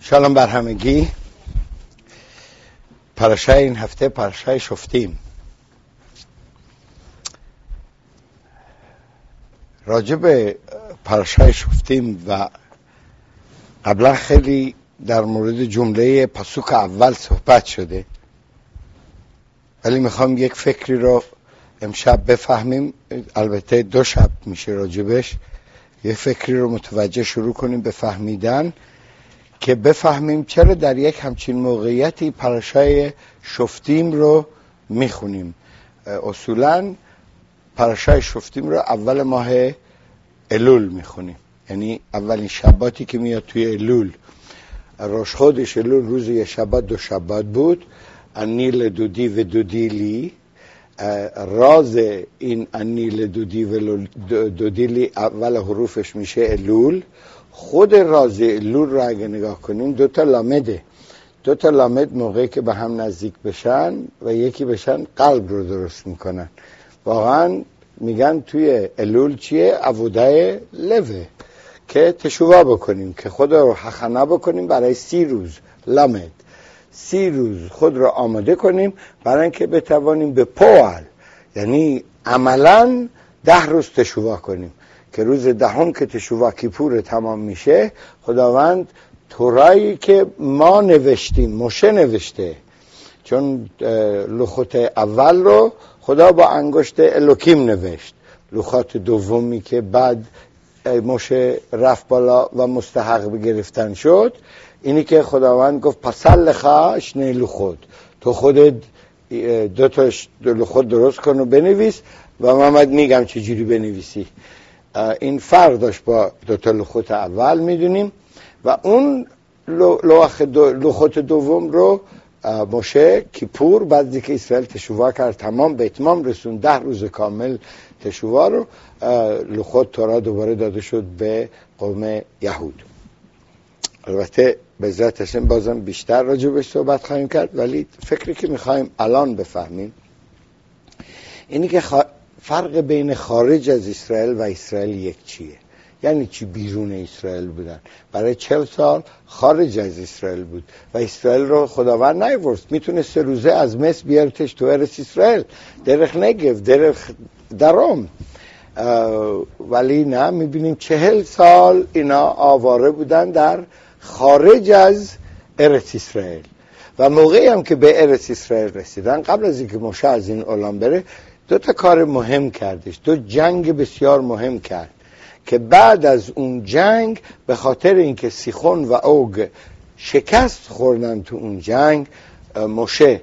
شالوم بر همگی. پاراشای این هفته پاراشای شفتیم. راجع به پاراشای شفتیم و قبلا خیلی در مورد جمله پاسوک اول صحبت شده، ولی میخوام یک فکری رو امشب بفهمیم. البته 2 شب میشه راجبش یه فکری رو متوجه شروع کنیم به فهمیدن، که بفهمیم چرا در یک همچین موقعیتی پاراشای شفتیم رو میخونیم. اصولاً پاراشای شفتیم رو اول ماه الول میخونیم، یعنی اولین شباتی که میاد توی الول. روش خودش الول روز یه شبات 2 شبات بود. انیل دودی و دودیلی، راز این انیل دودی و دودیلی اول حروفش میشه الول. خود راز الول رو اگه نگاه کنیم 2 تا لامده. 2 تا لامد موقعی که به هم نزدیک بشن و یکی بشن قلب رو درست میکنن. واقعا میگن توی الول چیه؟ عبوده لوه، که تشووا بکنیم، که خود رو حخنا بکنیم برای 30 روز. لامد 30 روز خود رو آماده کنیم برای اینکه بتوانیم به پوال، یعنی عملاً 10 روز تشووا کنیم، که روز 10 که تشووا کیپور تمام میشه، خداوند تورایی که ما نوشتیم، موشه نوشته، چون لوخوت اول رو خدا با انگشت الوکیم نوشت، لوخات دومی که بعد موشه رفت بالا و مستحق بگرفتن شد، اینی که خداوند گفت پسل لخاش نه لوخوت، تو خودت 2 تا لوخوت درست کن و بنویس و محمد میگم چجوری بنویسی. این فرق داشت با 2 تا لوخوت اول، میدونیم. و اون لوخوت دوم رو موشه کیپور بعد که اسرائیل تشووا کرد، تمام به اتمام رسون، 10 روز کامل تشووا رو، لوخوت تورا دوباره داده شد به قوم یهود. البته به ذات هستیم بازم بیشتر راجع بهش صحبت خواهیم کرد، ولی فکری که میخوایم الان بفهمیم اینی که فرق بین خارج از اسرائیل و اسرائیل یک چیه. یعنی چی بیرون اسرائیل بودن؟ برای 40 سال خارج از اسرائیل بود و اسرائیل رو خداوند نیاورد. میتونه 3 روزه از مصر بیارتش تو ارس اسرائیل، درخ نگف، درخ درام، ولی نه، میبینیم 40 سال اینا آواره بودن در خارج از ارس اسرائیل. و موقعی هم که به ارس اسرائیل رسیدن، قبل از اینکه موشه از این عالم بره، 2 تا کار مهم کردش، 2 جنگ بسیار مهم کرد، که بعد از اون جنگ به خاطر اینکه سیخون و اوگ شکست خوردن تو اون جنگ، موشه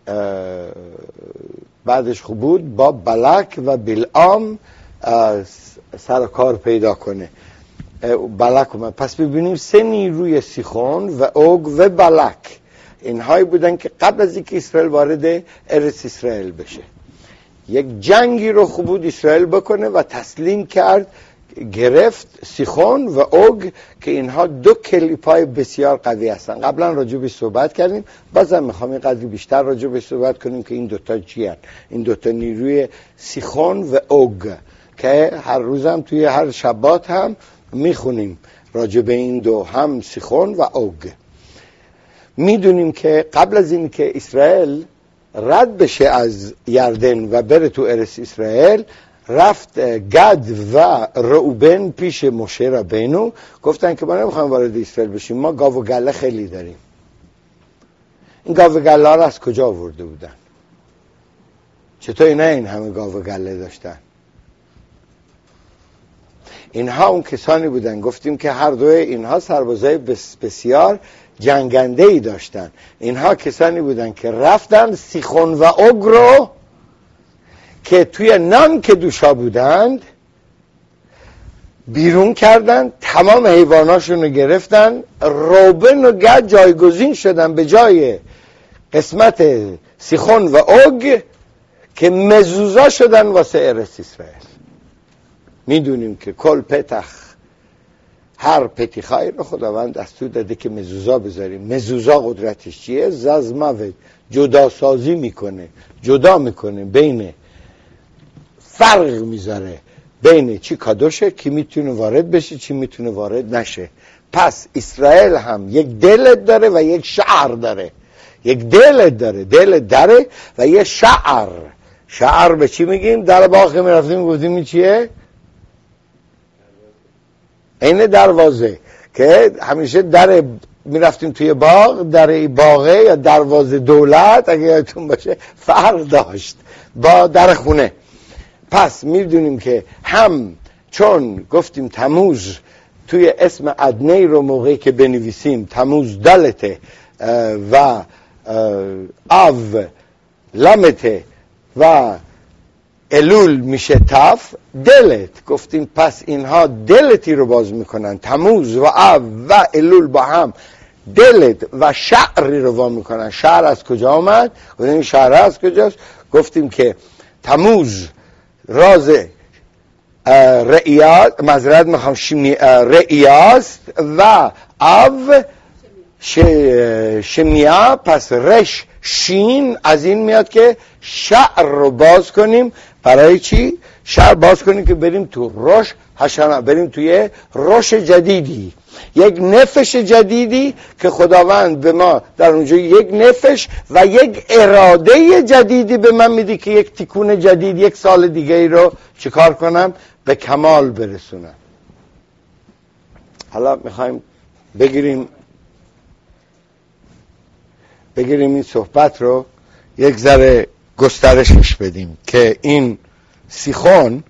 بعدش خوب بود با بلک و بلعام سر کار پیدا کنه. بلک اومد. پس ببینیم 3 نیروی سیخون و اوگ و بلک، اینهایی بودن که قبل از اینکه اسرائیل وارد ارس اسرائیل بشه، یک جنگی رو خوب بود اسرائیل بکنه و تسلیم کرد، گرفت سیخون و اوگ، که اینها 2 کلیپای بسیار قوی هستن. قبلا راجع به صحبت کردیم، بازم میخوام این قدری بیشتر راجع به صحبت کنیم که این 2 تا چی هست. این 2 تا نیروی سیخون و اوگ که هر روزم توی هر شبات هم میخونیم راجع به این 2، هم سیخون و اوگ. میدونیم که قبل از این که اسرائیل رد بشه از یردن و بره تو ارس اسرائیل، رفت گد و روبن پیش موشه ربینو، گفتن که ما نمیخوایم وارد اسرائیل بشیم، ما گاو و گله خیلی داریم. این گاو و گله ها رو از کجا آورده بودن؟ چطور اینا این همه گاو و گله داشتن؟ اینها اون کسانی بودن، گفتیم که هر دوی اینها سربازای بسیار جنگنده ای داشتن. اینها کسانی بودن که رفتن سیخون و اوگ رو که توی نان که دوشا بودند بیرون کردن، تمام حیواناشون رو گرفتن، روبن و گد جایگزین شدن به جای قسمت سیخون و اوگ، که مزوزا شدن واسه ارس اسرائیل. میدونیم که کل پتخ، هر پتیخایی رو خداوند دستور داده که مزوزا بذاریم. مزوزا قدرتش چیه؟ ززموت، جدا سازی میکنه، جدا میکنه، بین فرق میذاره بین چی کادوشه، کی میتونه وارد بشه، چی میتونه وارد نشه. پس اسرائیل هم یک دل داره و یک شعر داره. یک دل داره و یک شعر. شعر به چی میگیم؟ در باغ میرفتیم گفتیم این چیه؟ این دروازه که همیشه در میرفتیم توی باغ، در باغه یا دروازه دولت اگه یادتون باشه فرق داشت با در خونه. پس میدونیم که هم چون گفتیم تموز توی اسم ادنی رو موقعی که بنویسیم تموز دلته و آو لامته و الول میشه تف دلت. گفتیم پس اینها دلتی رو باز میکنن، تموز و آو و الول با هم دلت و شعری رو باز میکنن. شعر از کجا آمد؟ گفتیم شعر از کجاست؟ گفتیم که تموز راز رئیاست، مذرد میخوام رئیاست و آو شمیا، پس رش شین از این میاد که شعر رو باز کنیم. برای چی؟ شعر باز کنیم که بریم تو روش حشنا، بریم توی روش جدیدی، یک نفش جدیدی که خداوند به ما در اونجا یک نفش و یک اراده جدیدی به من میده که یک تکون جدید، یک سال دیگه ای رو چیکار کنم؟ به کمال برسونم. حالا میخوایم بگیریم این صحبت رو یک ذره گسترشش بدیم که این سیخون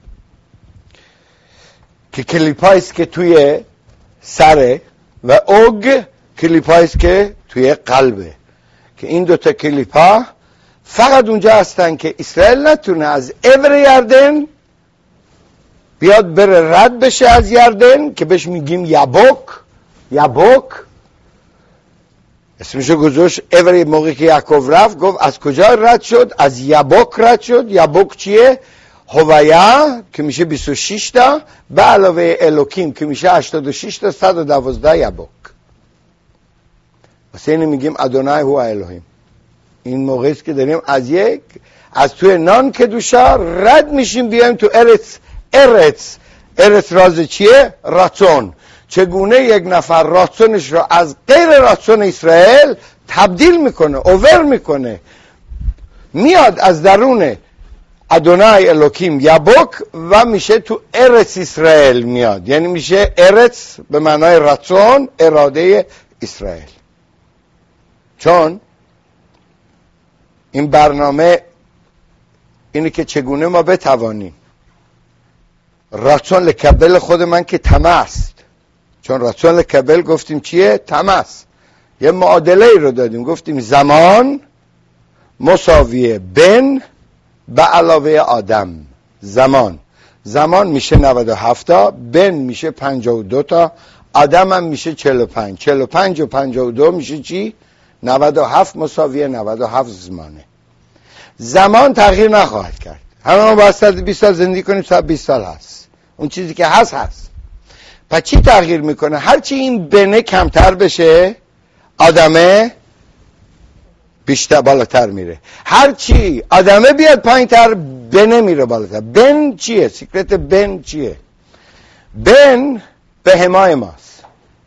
که کلیپایست که توی سره و اوگ کلیپایست که توی قلبه، که این دوتا کلیپا فقط اونجا هستن که اسرائیل نتونه از عبر یردن بیاد بره رد بشه از یردن که بهش میگیم یبوک اسمشو گذاشت. عبر موقعی که یعقوب رفت گفت از کجا رد شد؟ از یبوک رد شد. یبوک چیه؟ هویا که میشه 26 تا به علاوه الوکیم که میشه 86 تا 112 یبوک. واسه اینو میگیم ادونای هو الوهیم. این موقعی است که داریم از توی نان کدوشا رد میشیم بیایم تو ارث راز چیه؟ راتون. چگونه یک نفر راتونش را از غیر راتون اسرائیل تبدیل میکنه، اوور میکنه، میاد از درون ادونای الوکیم یبوک و میشه تو ارث اسرائیل میاد. یعنی میشه ارث به معنای راتون، اراده اسرائیل. چون این برنامه اینه که چگونه ما بتوانیم راتون لکبل خود من که طمع است. چون راتون لکبل گفتیم چیه؟ طمع است. یه معادله ای رو دادیم، گفتیم زمان مساویه بن به علاوه آدم. زمان میشه 97 تا، بن میشه 52 تا، آدم هم میشه 45. 45 و 52 میشه چی؟ 97 مساویه 97 زمانه. زمان تغییر نخواهد کرد. همه ما باید 120 سال زندگی کنیم، 120 سال هست. اون چیزی که هست. پس چی تغییر میکنه؟ هرچی این بنه کمتر بشه آدمه بیشتر بالاتر میره. هرچی آدمه بیاد پایین تر بنه میره بالاتر. بن چیه؟ سیکرت بن چیه؟ بن به همای ماست.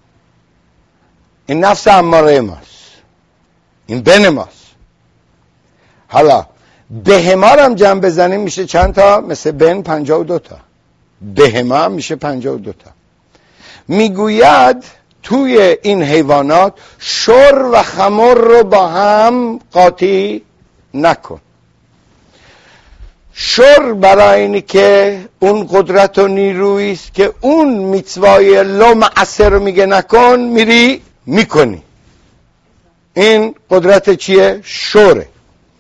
این نفس اماره ماست. این بن ماست. حالا بهما هم جمع بزنیم میشه چند تا؟ مثل بن 52 تا. بهما هم میشه 52 تا. میگوید توی این حیوانات شر و خمر رو با هم قاطی نکن. شر برای اینی که اون قدرت و نیرویی است که اون میتوای لومعصر رو میگه نکن، میری میکنی. این قدرت چیه؟ شره.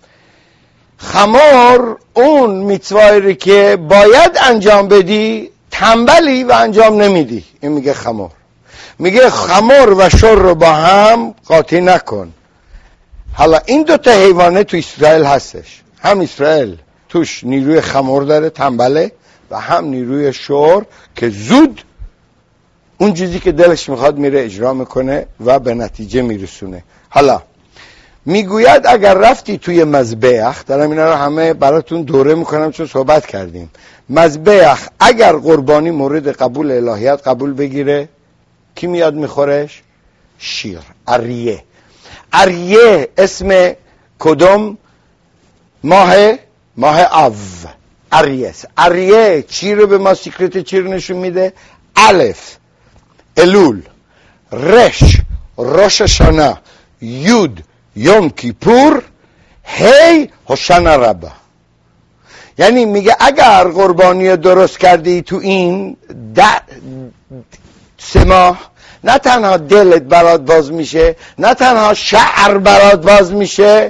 خمر اون میتوایی که باید انجام بدی تنبلی و انجام نمیدی. این میگه خمر. میگه خمر و شر رو با هم قاطی نکن. حالا این دوتا حیوانه تو اسرائیل هستش. هم اسرائیل توش نیروی خمر داره، تنبله، و هم نیروی شر که زود اون چیزی که دلش میخواد میره اجرا میکنه و به نتیجه میرسونه. حالا میگوید اگر رفتی توی مذبح، دارم اینا رو همه براتون دوره میکنم چون صحبت کردیم. مذبح اگر قربانی مورد قبول الهیات قبول بگیره کی میاد میخورش؟ شیر. اریه. اریه اسم کدوم ماه آو. اریه. اریه چی رو به ما سیکرت چی رو نشون میده؟ الف الول، رش روش هاشانا، یود یوم کیپور، هی هوشانا ربا. یعنی میگه اگر قربانی درست کردی تو این 3 ماه، نه تنها دلت برات باز میشه، نه تنها شعر برات باز میشه،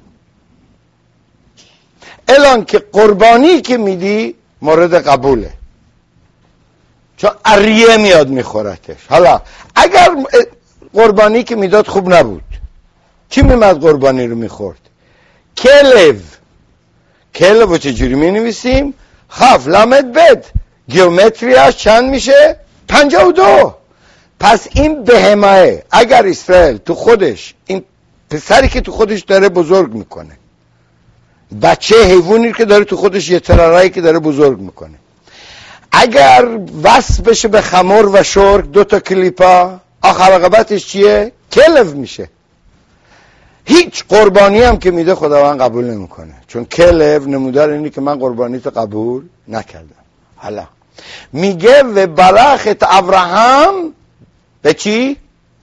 الان که قربانی که میدی مورد قبوله، چون اریه میاد میخورتش. حالا اگر قربانی که میداد خوب نبود، کی میمد قربانی رو میخورد؟ کلو. کلو چجوری می نویسیم؟ خف لامد بد، گیومتریاش چند میشه؟ 52. پس این بهماه اگر اسرائیل تو خودش، این پسری که تو خودش داره بزرگ میکنه، بچه حیوانی که داره تو خودش یه ترارایی که داره بزرگ میکنه، اگر وصل بشه به خمر و شرک 2 کلیپا، آخر عاقبتش چیه؟ کلو میشه. هیچ قربانی هم که میده خداوند قبول نمیکنه، چون کلو نمودار اینی که من قربانیت قبول نکردم. حالا میگه و برخت ابراهام به چی؟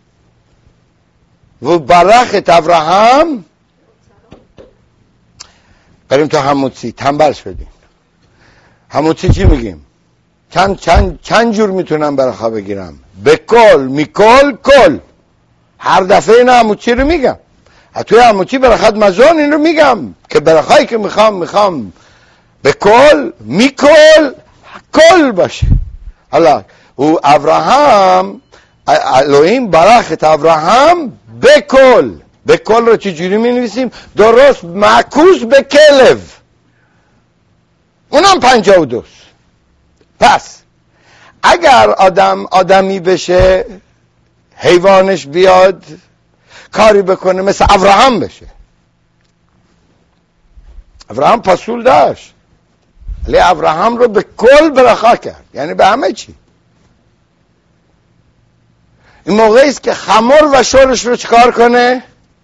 و برخت ابراهام. بریم تو حمودسی، تنبل شدیم. حمودسی چی میگیم؟ چند جور میتونم برخا بگیرم؟ بکل، میکل، کل. هر دفعه این حمودسی رو میگم. توی حمودسی برخت مزون این رو میگم که برخایی که میخوام بکل، میکل، کل باشه. حالا او ابراهام، الوهیم برخت ابراهام بکل. بکل رو چجوری می نویسیم؟ درست معکوس به کلو، اونم 52. پس اگر آدمی بشه، حیوانش بیاد کاری بکنه مثل ابراهام بشه. ابراهام پسول داشت، ولی ابراهام رو به کل برخا کرد، یعنی به همه چی. این موقعی است که خمر و شورش رو چکار کنه؟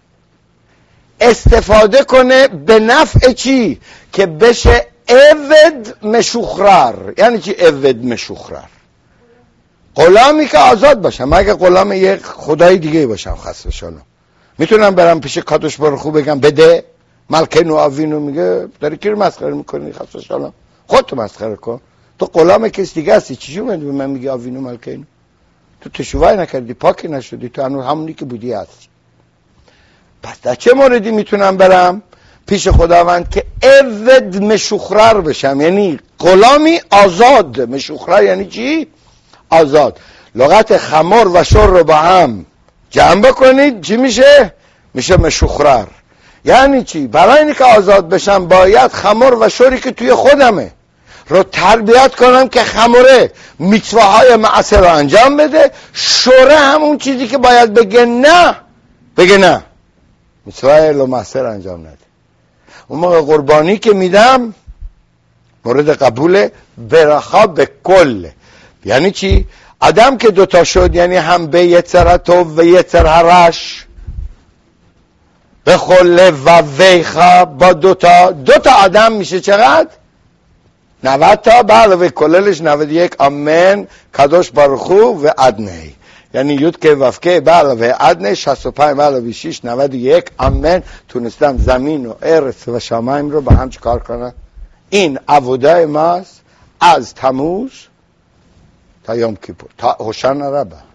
استفاده کنه به نفع چی؟ که بشه عبد مشخرر. یعنی چی عبد مشخرر؟ غلامی که آزاد باشم. مگه غلام یک خدای دیگه باشم خسته شالم، میتونم برم پیش کاتوش برخو بگم بده؟ ملکه آوینو میگه داری کی رو مسخره میکنی؟ خسته شالم، خودتو مسخره کن. تو غلام کسی دیگه هستی، چی اومدی به من میگی آوینو ملکه اینو؟ تو تشویق نکردی، پاکی نشدی، تو هنوز همونی که بودی هستی. پس در چه موردی میتونم برم پیش خداوند که عبد مشخرر بشم؟ یعنی غلامی آزاد. مشخرر یعنی چی؟ آزاد. لغت خمر و شر رو با هم جمع بکنید چی میشه؟ میشه مشخرر. یعنی چی؟ برای اینکه آزاد بشم باید خمر و شری که توی خودمه رو تربیت کنم که خمره میتواهای معصر رو انجام بده، شوره همون چیزی که باید بگه نه میتواهای رو معصر انجام نده. اون موقع قربانی که میدم مورد قبول برخا به کل. یعنی چی؟ آدم که 2 شد، یعنی هم به یتر تو و یتر هرش به خله و ویخا، با 2 آدم میشه چقدر؟ 90 تا. علاوه کللش 91. آمین کدوش بارخو و ادنی، یعنی یود که وفکه به علاوه ادنی 65 به علاوه 6 91. آمین. تونستم زمین و ارث و شمایم رو با هم چکار کنم. این عبودای ماست از تموز تا یوم کیپور، تا هوشانا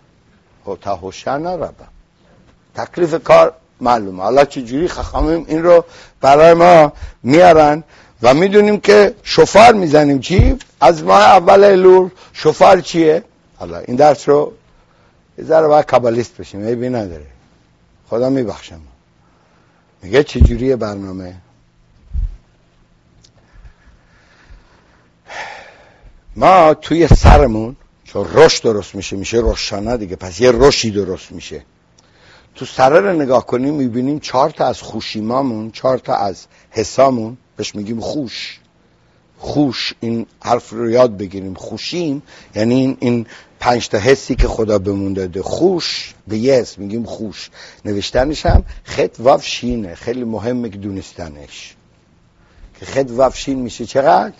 ربا. تکلیف کار معلومه. حالا چجوری خخامیم این رو برای ما میارن و میدونیم که شفار میزنیم. چی؟ از ماه اول الول شفار چیه؟ حالا این درس رو یه ذره باید کابالیست بشیم، عیبی نداره، خدا میبخشم. میگه چجوریه برنامه؟ ما توی سرمون چون رشد درست میشه روشانه دیگه، پس یه رشدی درست میشه. تو سره رو نگاه کنیم میبینیم 4 تا از خوشیمامون، 4 تا از حسامون، بهش میگیم خوش. خوش، این حرف رو یاد بگیریم. خوشیم یعنی این 5 تا حسی که خدا بهمون داده. خوش به یه اسم میگیم خوش، نوشتنش هم خط واو شینه، خیلی مهمه که دونستنش که خط واو شین میشه چقدر؟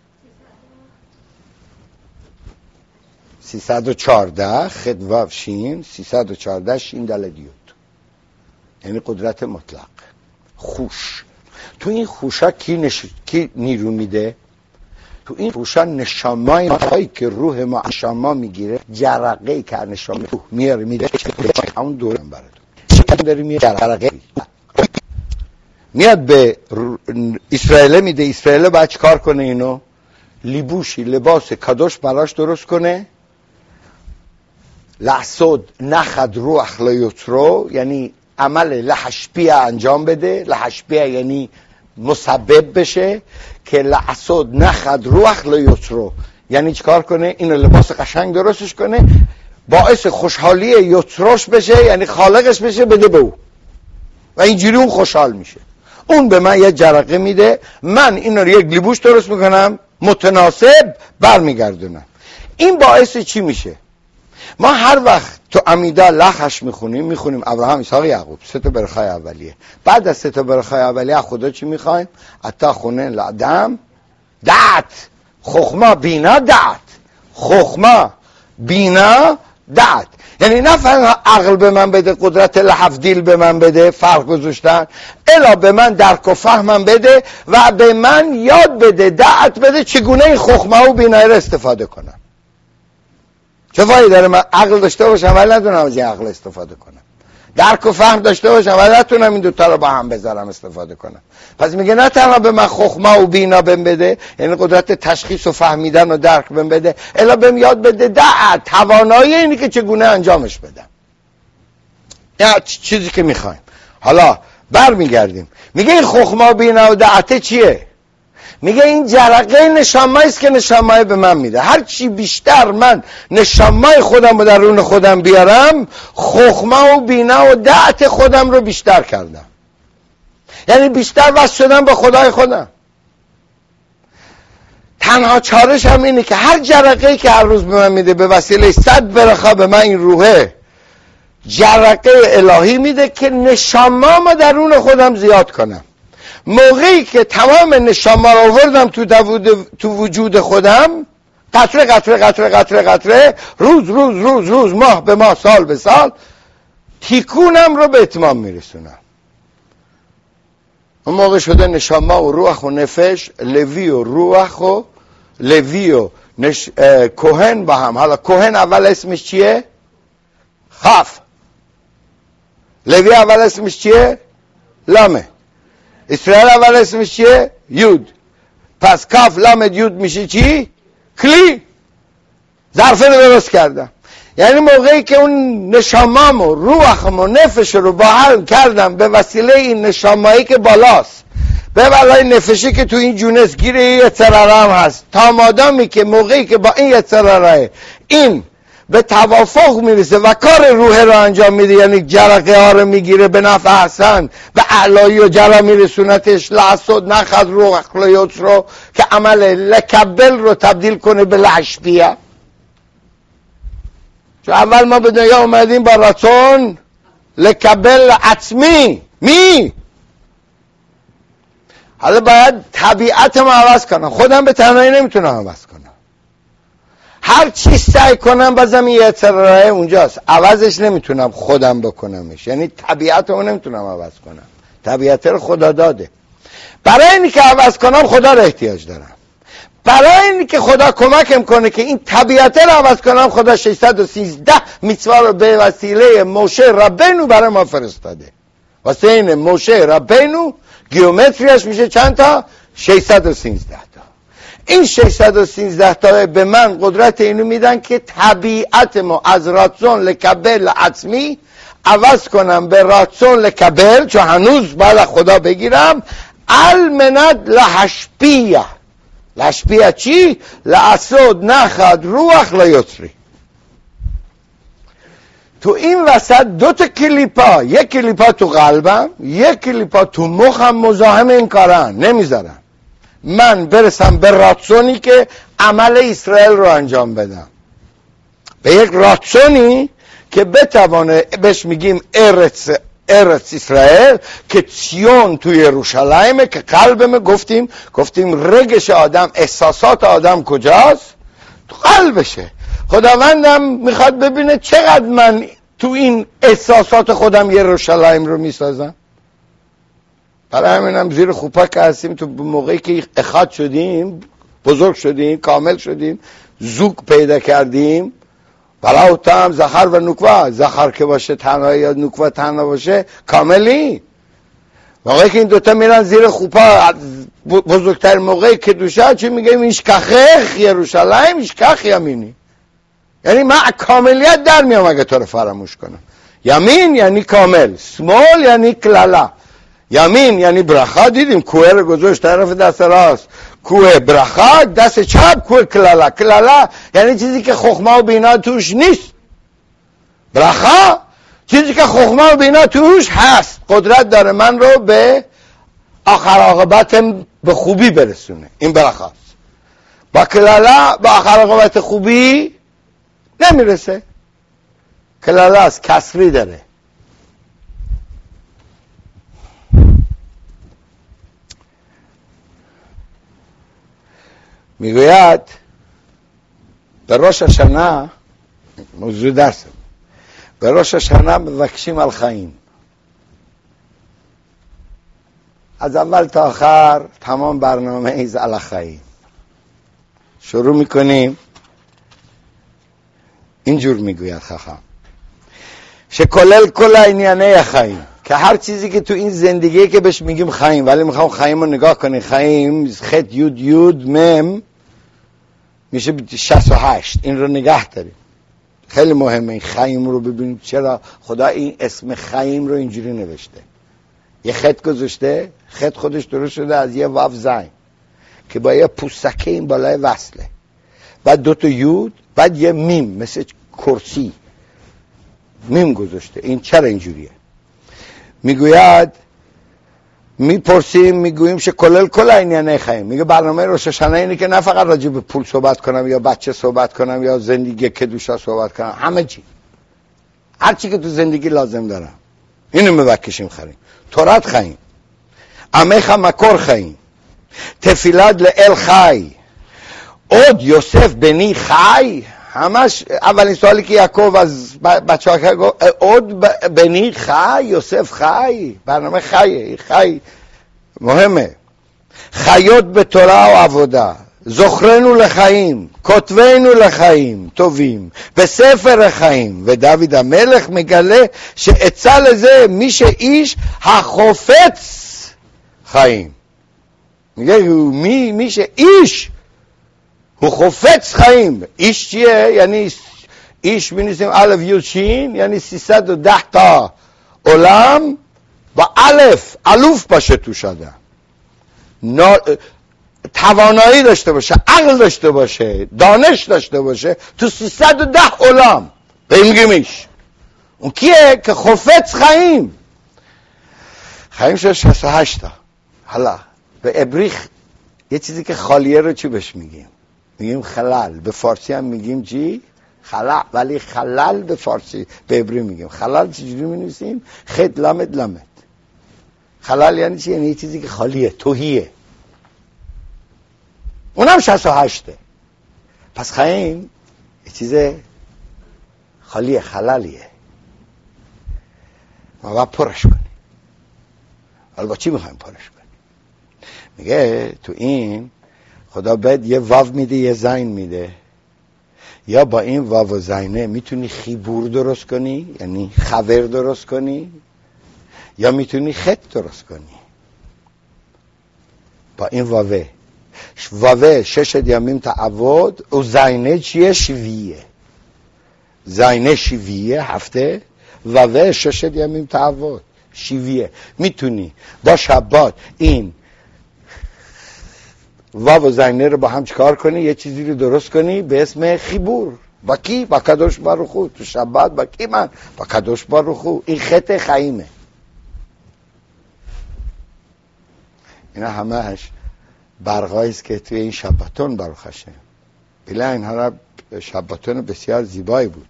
314 خط واو شین، 314 شین دل دیود، یعنی قدرت مطلق. خوش. تو این خوشا کی نیرو میده؟ تو این خوشا نشامای هایی که روح ما اشاما میگیره، جرقه‌ای که نشامه روح میاره میده، اون دورم براتون چی داری میاره؟ جرقه میاد به اسرائیل میده. اسرائیل باید چی کار کنه؟ اینو لیبوشی، لباس کادوش براش درست کنه. لحسود نخد رو اخلایوترو، یعنی عمل لحشبیه انجام بده. لحشبیه یعنی مسبب بشه که لحسود نخد رو اخلایوترو، یعنی چیکار کنه؟ اینو لباس قشنگ درستش کنه، باعث خوشحالی یوتروش بشه، یعنی خالقش بشه، بده به او و اینجوری اون خوشحال میشه. اون به من یه جرقه میده، من اینو رو یک لیبوش درست میکنم متناسب برمیگردونم. این باعث چی میشه؟ ما هر وقت تو امیدا لخش میخونیم ابراهیم اسحاق یعقوب، 3 تا برخای اولیه. بعد از 3 تا برخای اولیه خدا چی میخوایم؟ اتا خونه لعدم دعت خخما بینا دعت، خخما بینا دعت، یعنی نه فقط عقل به من بده، قدرت لحفدیل به من بده، فرق گذاشتن، الا به من درک و فهمم بده و به من یاد بده، دعت بده چگونه این خخما و بینایی رو استفاده کنم. چه فایده داره من عقل داشته باشم ولی ندونم از این عقل استفاده کنم، درک و فهم داشته باشم ولی نتونم این دوتا رو با هم بذارم استفاده کنم؟ پس میگه نه تنها به من خخما و بینا بهم بده، یعنی قدرت تشخیص و فهمیدن و درک بهم بده، الا بهم یاد بده دعت، توانایی اینی که چگونه انجامش بدم. یا چیزی که میخوایم. حالا برمیگردیم، میگه این خخما و بینا و دعت چیه؟ میگه این جرقه نشانمایی است که نشانمایی به من میده. هر چی بیشتر من نشانمای خودم رو درون خودم بیارم، خخما و بینا و دعت خودم رو بیشتر کردم، یعنی بیشتر وصل شدم به خدای خودم. تنها چارش هم اینه که هر جرقه‌ای که هر روز به من میده به وسیله 100 برخا به من این روحه جرقه الهی میده که نشانمامو درون خودم زیاد کنم. موقعی که تمام نشانما رو آوردم تو وجود خودم، قطره قطره قطره قطره قطره، روز روز روز روز، ماه به ماه، سال به سال، تیکونم رو به اتمام میرسونم. اون موقع شده نشانما و روح و نفش، لوی و روح و لوی و کوهن با هم. حالا کوهن اول اسمش چیه؟ خاف. لوی اول اسمش چیه؟ لامه. اسرائیل اول اسمش چیه؟ یود. پس کاف لام یود میشه چی؟ کلی. ظرفه رو درست کردم. یعنی موقعی که اون نشامام و روحم و نفش رو با هم کردم به وسیله این نشامایی که بالاست، به ولای نفشی که تو این جونس گیره یه تراره هم هست، تا مادامی که موقعی که با این یه تراره این به توافق میرسه و کار روح رو انجام میده، یعنی جرقه ها رو میگیره به نفع حسن، به اعلایی و جرا میرسونتش، لحسود نخد رو اخلایوت رو که عمل لکبل رو تبدیل کنه به لحشبیه. چون اول ما به دنیا اومدیم با راتون لکبل عطمی حالا باید طبیعتم عوض کنم، خودم به تنهایی نمیتونم عوض کنم، هر چی سعی کنم بازم یه اعتراضه اونجاست، عوضش نمیتونم خودم بکنمش، یعنی طبیعتمو نمیتونم عوض کنم، طبیعت رو خدا داده. برای اینی که عوض کنم خدا رو احتیاج دارم، برای اینی که خدا کمکم کنه که این طبیعت رو عوض کنم، خدا 613 میtzва رو به وسیله موشه ربینو برای ما فرستاده. واسه این موشه ربینو گیومتریش میشه چند تا؟ 613 تا. این 613 تا به من قدرت اینو میدن که طبیعت ما از راتزون لکبل عطمی عوض کنم به راتزون لکبل، چون هنوز باید خدا بگیرم، المنت لحشبیه. لحشبیه چی؟ لعصود نخد روح لیوتری. تو این وسط 2 تا کلیپا، یک کلیپا تو قلبم، یک کلیپا تو مخم مزاحم این کارن، نمیذارن. من برسم به راتسونی که عمل اسرائیل رو انجام بدم، به یک راتسونی که بتوانه، بهش میگیم ارث اسرائیل، که چیون توی یروشلیمه، که قلبمه. گفتیم رگش آدم، احساسات آدم کجاست؟ تو قلبشه. خداوندم میخواد ببینه چقدر من تو این احساسات خودم یروشلایم رو میسازم. برای همینم زیر خوپک هستیم. تو موقعی که اخاد شدیم، بزرگ شدیم، کامل شدیم، زوگ پیدا کردیم، ولی تا هم زخر و نکوه، زخر که باشه تنها یا نکوه تنها باشه کاملی. موقعی که این دوتا میرن زیر خوپا، بزرگتر موقعی که دوشه چی میگه؟ ایشکخ یروشلایم ایشکخ یمینی، یعنی من کاملیت در میام اگه تو رو فراموش کنم. یمین یعنی کامل، سمال یعنی کلالا. یمین یعنی برخا، دیدیم کوه رو گذاشت طرف دست راست، کوه برخا، دست چپ کوه کلالا. کلالا یعنی چیزی که خخمه و بینا توش نیست. برخا چیزی که خخمه و بینا توش هست، قدرت داره من رو به آخر عاقبت به خوبی برسونه. این برخاست. با کلالا با آخر عاقبت خوبی نمیرسه. کلالا است، کسری داره. میگوید به روش الشنا، موضوع درسم، به روش الشنا מבקשים על חיים. از اول تا آخر تمام برنامه ایز علی خیم. شروع میکنیم. اینجور میگوید خخام شکلل کل عینیانه خیم، که هر چیزی که تو این زندگی که بهش میگیم خیم، ولی میخوام خیم رو نگاه کنی. خیم خط یود یود مم میشه 68. این رو نگه داریم، خیلی مهمه این خیم رو ببینید. چرا خدا این اسم خیم رو اینجوری نوشته؟ یه خط گذاشته، خط خودش درست شده از یه واو زین که با یه پوستکه این بالای وصله، بعد دوتا یود، بعد یه میم مثل کرسی میم گذاشته. این چرا اینجوریه؟ میگوید میپرسیم، میگوییم شکلل کل عینیانه خیم. میگه برنامه روش الشنا اینه که نه فقط راجع به پول صحبت کنم یا بچه صحبت کنم یا زندگی کدوشا صحبت کنم، همه چی، هر چی که تو زندگی لازم دارم اینو میبکشیم خریم. تورات خیم، عمیخ مکور خیم، تفیلت لال خی، עוד یوسف بنی خی. همش اولین سوالی که یعقوب از بچه ها کرد گفت עוד بنی خی، یوسف خی. برنامه خیه، خی مهمه. خیوت به تورا و عبوده، זוכרנו לחיים, כותבנו לחיים טובים, בספר החיים. ודוד המלך מגלה שעצה לזה מי שאיש החופץ חיים. מי שאיש הוא חופץ חיים. איש چیه؟ یعنی ایش بینیسیم الف یود شین، یعنی 310 تا عالم با الف الوف باشه تو شده، توانایی داشته باشه، عقل داشته باشه، دانش داشته باشه تو 310 عالم. به این میگیم ایش. اون کیه که خفت خیم؟ خیم شد 68 تا. حالا به عبری یه چیزی که خالیه رو چی بهش میگیم؟ میگیم خلل. به فارسی هم میگیم چی؟ خلل. ولی خلل به فارسی، به عبری میگیم خلل. چجوری مینویسیم؟ خط لامد لامد. خلل یعنی چی؟ یعنی یه چیزی که خالیه، توهیه. اونم 68. پس خیم یه چیز خالیه، خلالیه. ما باید پرش کنیم. حالا با چی میخوایم پرش کنیم؟ میگه تو این خدا بد یه واو میده یه زین میده، یا با این واو و زینه میتونی خیبور درست کنی، یعنی خبر درست کنی، یا میتونی خط درست کنی. با این واوه واوه 6 یمیم تعود و زینه چیه؟ شویه. زینه شویه هفته، واوه 6 یمیم تعود شویه. میتونی با شبات این واو و زینه رو با هم چکار کنی، یه چیزی رو درست کنی به اسم خیبور. با کی؟ با کدوش باروخو. تو شبات با کی؟ من با کدوش باروخو. این خط خیمه. اینا همش برقایی است که توی این شباتون باروخ هشم. بله اینها شباتون بسیار زیبایی بود.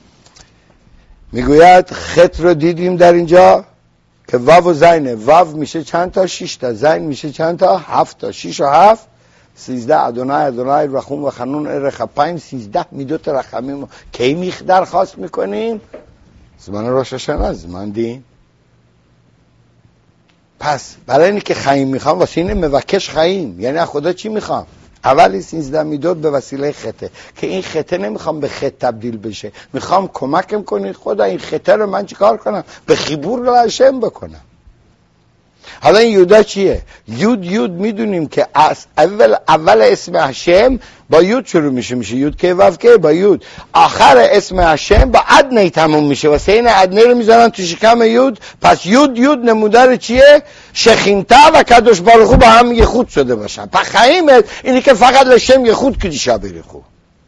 میگوید خط رو دیدیم در اینجا که واو و زینه. واو میشه چند تا؟ 6 تا. زین میشه چند تا؟ 7 تا. 6 و 7 13. ادونای رخوم و خنون رخپایم 13 میدوت رقمی. کی میخ درخواست میکنیم؟ زمان روش هاشنه، زمان دین. پس برای اینی که خیم میخوام واسه اینه موکش خیم، یعنی خدا چی میخوام؟ اولی 13 میداد به وسیله خطه که این خطه نمیخوام به خط تبدیل بشه، میخوام کمکم کنید خدا این خطه رو من چیکار کنم؟ به خیبور لاشم بکنم. حالا این یودا چیه؟ یود میدونیم که اول اسم هشم با یود شروع میشه یود که وف که با یود. آخر اسم هشم با ادنه تموم میشه، واسه این ادنه رو میذارن تو شکم یود. پس یود نمودار چیه؟ شخینتا و کدوش باروخو با هم یه خود شده باشن. پس خیمت اینی که فقط لشم یه خود کدیشا بریخو.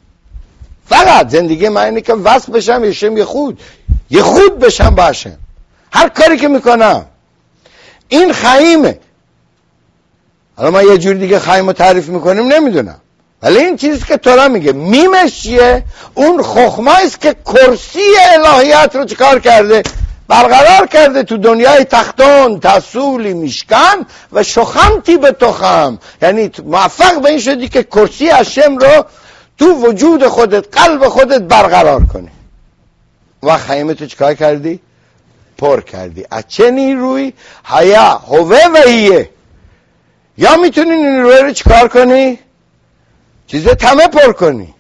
فقط زندگی من اینی که وصل بشم یه شم یه خود بشم باشم. هر کاری که میکنم این خیمه. حالا ما یه جور دیگه خیم رو تعریف میکنیم نمیدونم، ولی این چیزی که تورا میگه میمش چیه؟ اون خخمه است که کرسی الهیت رو چکار کرده؟ برقرار کرده تو دنیای تختون. تسولی میشکن و شخمتی به تخم، یعنی موفق به این شدی که کرسی هشم رو تو وجود خودت، قلب خودت برقرار کنی. و خیمه تو چکار کردی؟ پر کردی. از چه نیروی؟ هیا هوه و ایه. یا میتونی نیروی رو چکار کنی؟ چیز تمه پر کنی.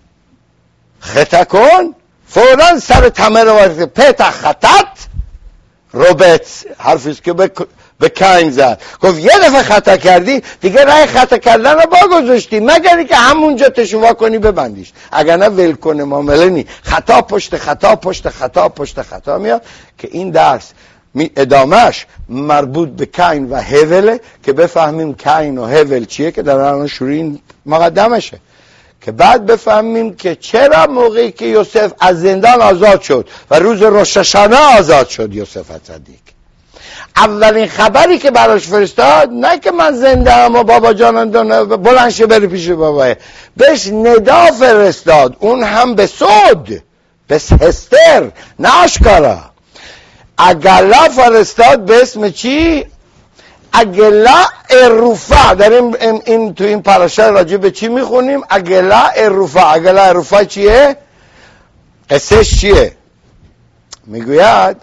خطا کن فوراً سر تمه رو وارد. پتا خطت روبت، حرفیست که به کین زد. گفت یه دفعه خطا کردی دیگه راه خطا کردن رو باگذاشتی، مگری که همونجا تشوا کنی ببندیش. اگر نه ول کنه معامله نی. خطا پشت خطا پشت خطا پشت خطا میاد. که این درس ادامهش مربوط به کین و هوله که بفهمیم کین و هول چیه، که در الان شورین مقدمشه، که بعد بفهمیم که چرا موقعی که یوسف از زندان آزاد شد و روز روش هاشانه آزاد شد یوسف صدیق، اولین خبری که براش فرستاد نه که من زنده ام و بابا جانم بلند شه بری پیش باباه، بهش ندا فرستاد. اون هم به صد، به هستر، نه آشکارا. اگلا فرستاد به اسم چی؟ اگلا اروفا. در این تو این پاراشه راجع به چی میخونیم؟ اگلا اروفا. اگلا اروفا چیه؟ قصهش چیه؟ میگوید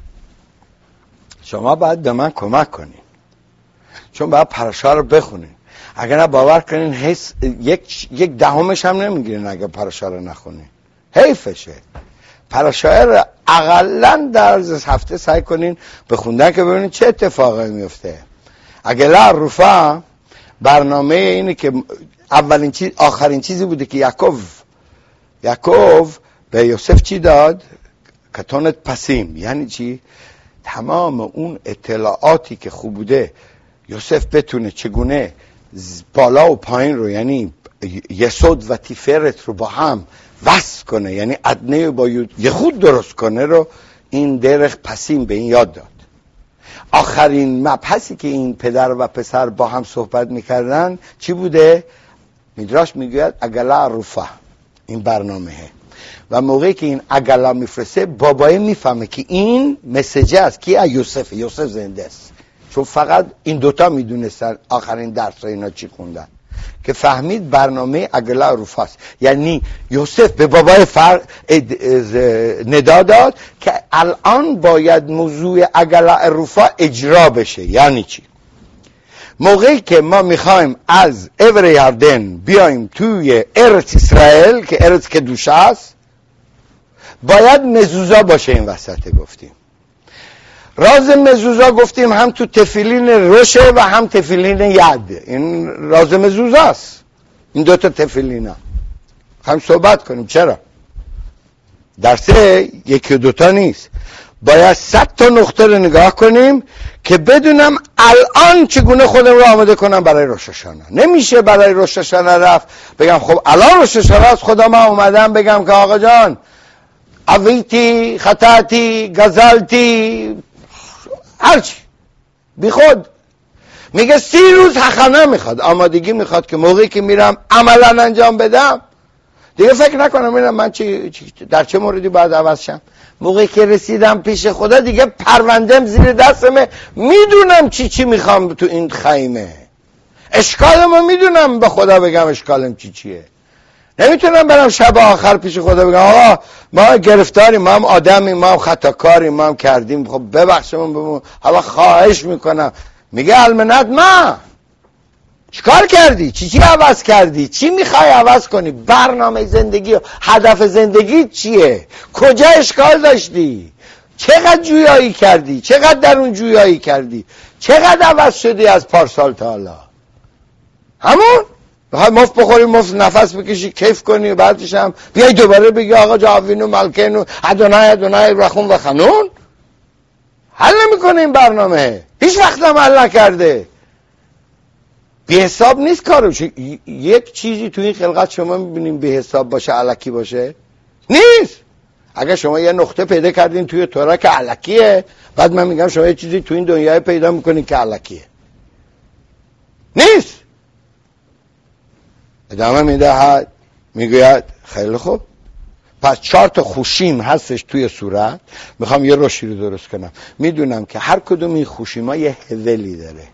شما باید به من کمک کنین، چون باید پاراشه رو بخونین. اگر نه باور کنین یک دهمش هم نمیگیرین اگر پاراشه رو نخونین. حیفشه. پاراشه رو اقلن در هفته سعی کنین بخوندن که ببینین چه اتفاقی میفته. اگلا روفا برنامه اینه که اولین چیز آخرین چیزی بوده که یعقوب به یوسف چی داد؟ کتونت پسیم. یعنی چی؟ تمام اون اطلاعاتی که خوب بوده یوسف بتونه چگونه بالا و پایین رو، یعنی یسود و تیفرت رو با هم وصل کنه، یعنی ادنه با یه خود درست کنه، رو این درخ پسیم به این یاد داد. آخرین مبحثی که این پدر و پسر با هم صحبت میکردن چی بوده؟ میدراش میگوید اگلا روفا. این برنامه و موقعی که این اگلا میفرسته بابای میفهمه که این مسیجه است که یوسف زنده است، چون فقط این دوتا میدونستن آخرین درس اینا چی خوندن، که فهمید برنامه اگلا روفاست. یعنی یوسف به بابای ندا داد که الان باید موضوع اگلا روفا اجرا بشه. یعنی چی؟ موقعی که ما میخوایم از عبر یردن بیایم توی ارث اسرائیل که ارث کدوش است، باید مزوزا باشه. این وسط گفتیم راز مزوزا، گفتیم هم تو تفیلین روشه و هم تفیلین ید. این راز مزوزا است، این دوتا تفیلین ها. هم صحبت کنیم چرا درسه یکی دوتا نیست. باید 100 تا نقطه رو نگاه کنیم که بدونم الان چگونه خودم رو آماده کنم برای روش هاشانه. نمیشه برای روش هاشانه رفت بگم خب الان روش هاشانه است، خودم اومدم بگم که آقا جان عویتی، خطاتی، گزالتی، هرچی بی خود. میگه 30 روز حخامه میخواد، آمادگی میخواد که موقعی که میرم عملا انجام بدم دیگه فکر نکنم میرم من در چه موردی باید عوض شم. موقعی که رسیدم پیش خدا دیگه پروندم زیر دستمه، میدونم چی میخوام تو این خیمه، اشکالمو میدونم، به خدا بگم اشکالم چیه. نمیتونم برم شب آخر پیش خدا بگم آقا ما گرفتاریم، ما هم آدمیم، ما هم خطاکاریم، ما هم کردیم، خب ببخشمون بمون، حالا خواهش میکنم. میگه المنت ما چیکار کردی؟ چی عوض کردی؟ چی میخوای عوض کنی؟ برنامه زندگی و هدف زندگی چیه؟ کجا اشکال داشتی؟ چقدر جویایی کردی؟ چقدر در اون جویایی کردی؟ چقدر عوض شدی از پارسال تا حالا؟ همون مفت بخوری، مفت نفس بکشی، کیف کنی و بعدش هم بیای دوباره بگی آقا جاوینو ملکینو ادونای رخون و خنون. حل نمیکنه این برنامه، هیچ وقت هم حل نکرده، بی حساب نیست کارو. یک چیزی تو این خلقت شما میبینیم بی حساب باشه، الکی باشه؟ نیست. اگر شما یه نقطه پیدا کردین توی تورا که الکیه، بعد من میگم شما یه چیزی تو این دنیای پیدا میکنین که الکیه، نیست. ادامه میدهد میگوید خیلی خوب، پس 4 تا خوشیم هستش توی صورت، میخوام یه رشی رو درست کنم. میدونم که هر کدوم این خوشیما یه هولی داره.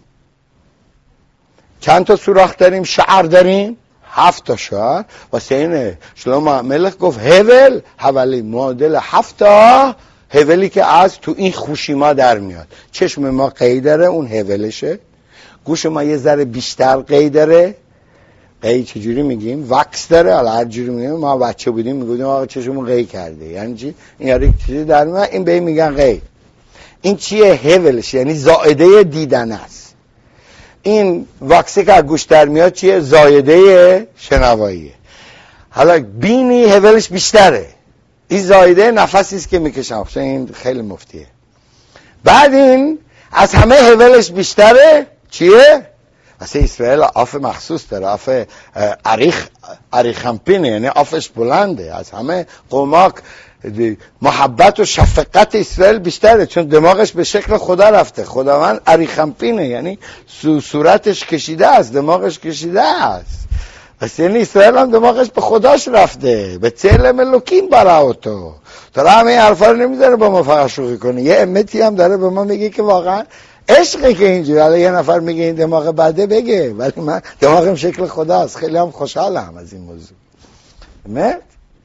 چند تا سوراخ داریم؟ شعر داریم، 7 تا شعر. واسه اینه شلومو ملک گفت هول حوالی معادل 7 تا هولی که از تو این خوشیما در میاد. چشم ما قی داره، اون هولشه. گوش ما یه ذره بیشتر قی داره. قی چجوری میگیم؟ وکس داره. حالا هر جوری میگیم، ما بچه بودیم میگفتیم آقا چشمون قی کرده، یعنی چی؟ این یاری چیزی در میاد، این به این میگن قی. این چیه؟ هولش، یعنی زائده دیدن است. این واکسی که از گوش در میاد چیه؟ زایده شنواییه. حالا بینی هولش بیشتره، این زایده نفسی است که میکشم. این خیلی مفتیه. بعد این از همه هولش بیشتره چیه؟ اصلا اسرائیل آف مخصوص داره، آف عریخمپینه، یعنی آفش بلنده. از همه قوماک محبت و شفقت اسرائیل بیشتره، چون دماغش به شکل خدا رفته. خداوند عریخمپینه، یعنی صورتش کشیده است، دماغش کشیده است. پس یعنی اسرائیل هم دماغش به خداش رفته، به چلم لوکین براوتو. تو همه حرفا رو نمیذاره با ما فقط شوخی کنه. یه امتی هم داره به ما میگه که واقعا عشقه که اینجوری. حالا یه نفر میگه این دماغ بده بگه، ولی من دماغم شکل خداست. خیلی هم خوشحالم از این موضوع. مرد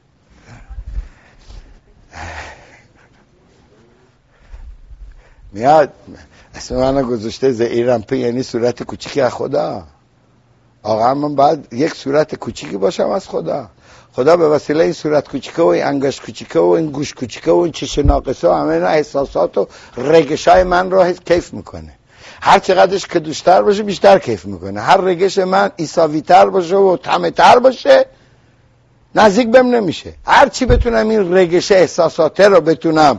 میاد اسم منو گذاشته زئیرمپی، یعنی صورت کوچیکی از خدا. آقا من باید یک صورت کوچیکی باشم از خدا. خدا به وسیله این صورت کوچیکه و این انگشت کوچیکه و این گوش کوچیکه و این چش ناقصه و همه اینا احساسات و رگشای من رو کیف میکنه. هر چقدرش که دوشتر باشه بیشتر کیف میکنه. هر رگش من ایساویتر باشه و طعم‌تر باشه نزدیک بهم نمیشه. هر چی بتونم این رگش احساساته رو بتونم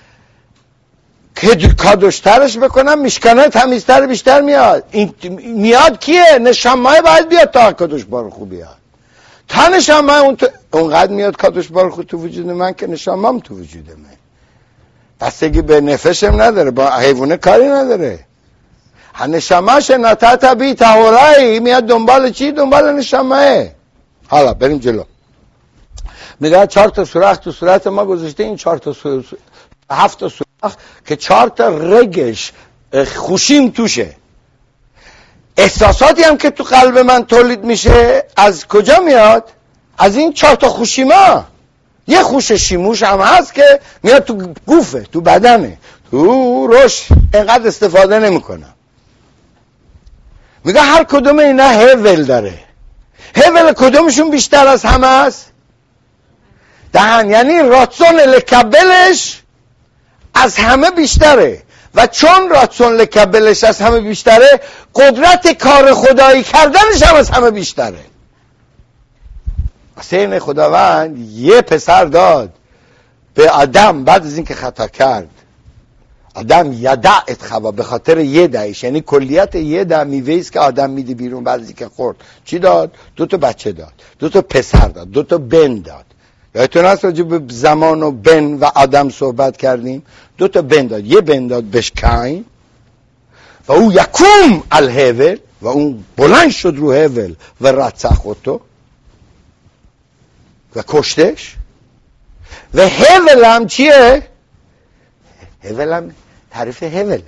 که کادوشترش بکنم، میشکنه تمیزتر بیشتر میاد. این میاد کیه؟ نشانمای باید بیاد تا کادوش بارخو بیاد. تا نشانمای اونقدر میاد کادوش بارخو تو وجود من که نشانمام تو وجود من. بستگی به نفشم نداره، با حیوانه کاری نداره. نشانماش نتاتا بی تهورایی میاد دنبال چی؟ دنبال نشانماه. حالا بریم جلو. میگه 4 تا سوراخ تو صورت ما گذاشته. این 4 تا 7 تا سوراخ که 4 تا رگش خوشیم توشه. احساساتی هم که تو قلب من تولید میشه از کجا میاد؟ از این 4 تا خوشیما. یه خوش شیموش هم هست که میاد تو گوفه، تو بدنه، تو روش اینقدر استفاده نمیکنم. میگه هر کدوم اینا هول داره. هول کدومشون بیشتر از همه است؟ دهن، یعنی راتسون لکبلش از همه بیشتره. و چون راتسون لکبلش از همه بیشتره، قدرت کار خدایی کردنش هم از همه بیشتره. حسین خداوند یه پسر داد به آدم بعد از اینکه خطا کرد. آدم یدع اتخوا، به خاطر یه دعیش، یعنی کلیت یه دع میوهیست که آدم میده بیرون بعد از اینکه خورد. چی داد؟ 2 تا بچه داد، 2 تا پسر داد، 2 تا بن داد. یادتون هست راجع به زمان و بن و آدم صحبت کردیم؟ 2 تا بن داد. یه بن داد بهش کاین، و او یکوم الهول و اون بلند شد رو هول و رتسخ خودتو و کشتش. و هول هم چیه؟ هول هم تعریف هوله.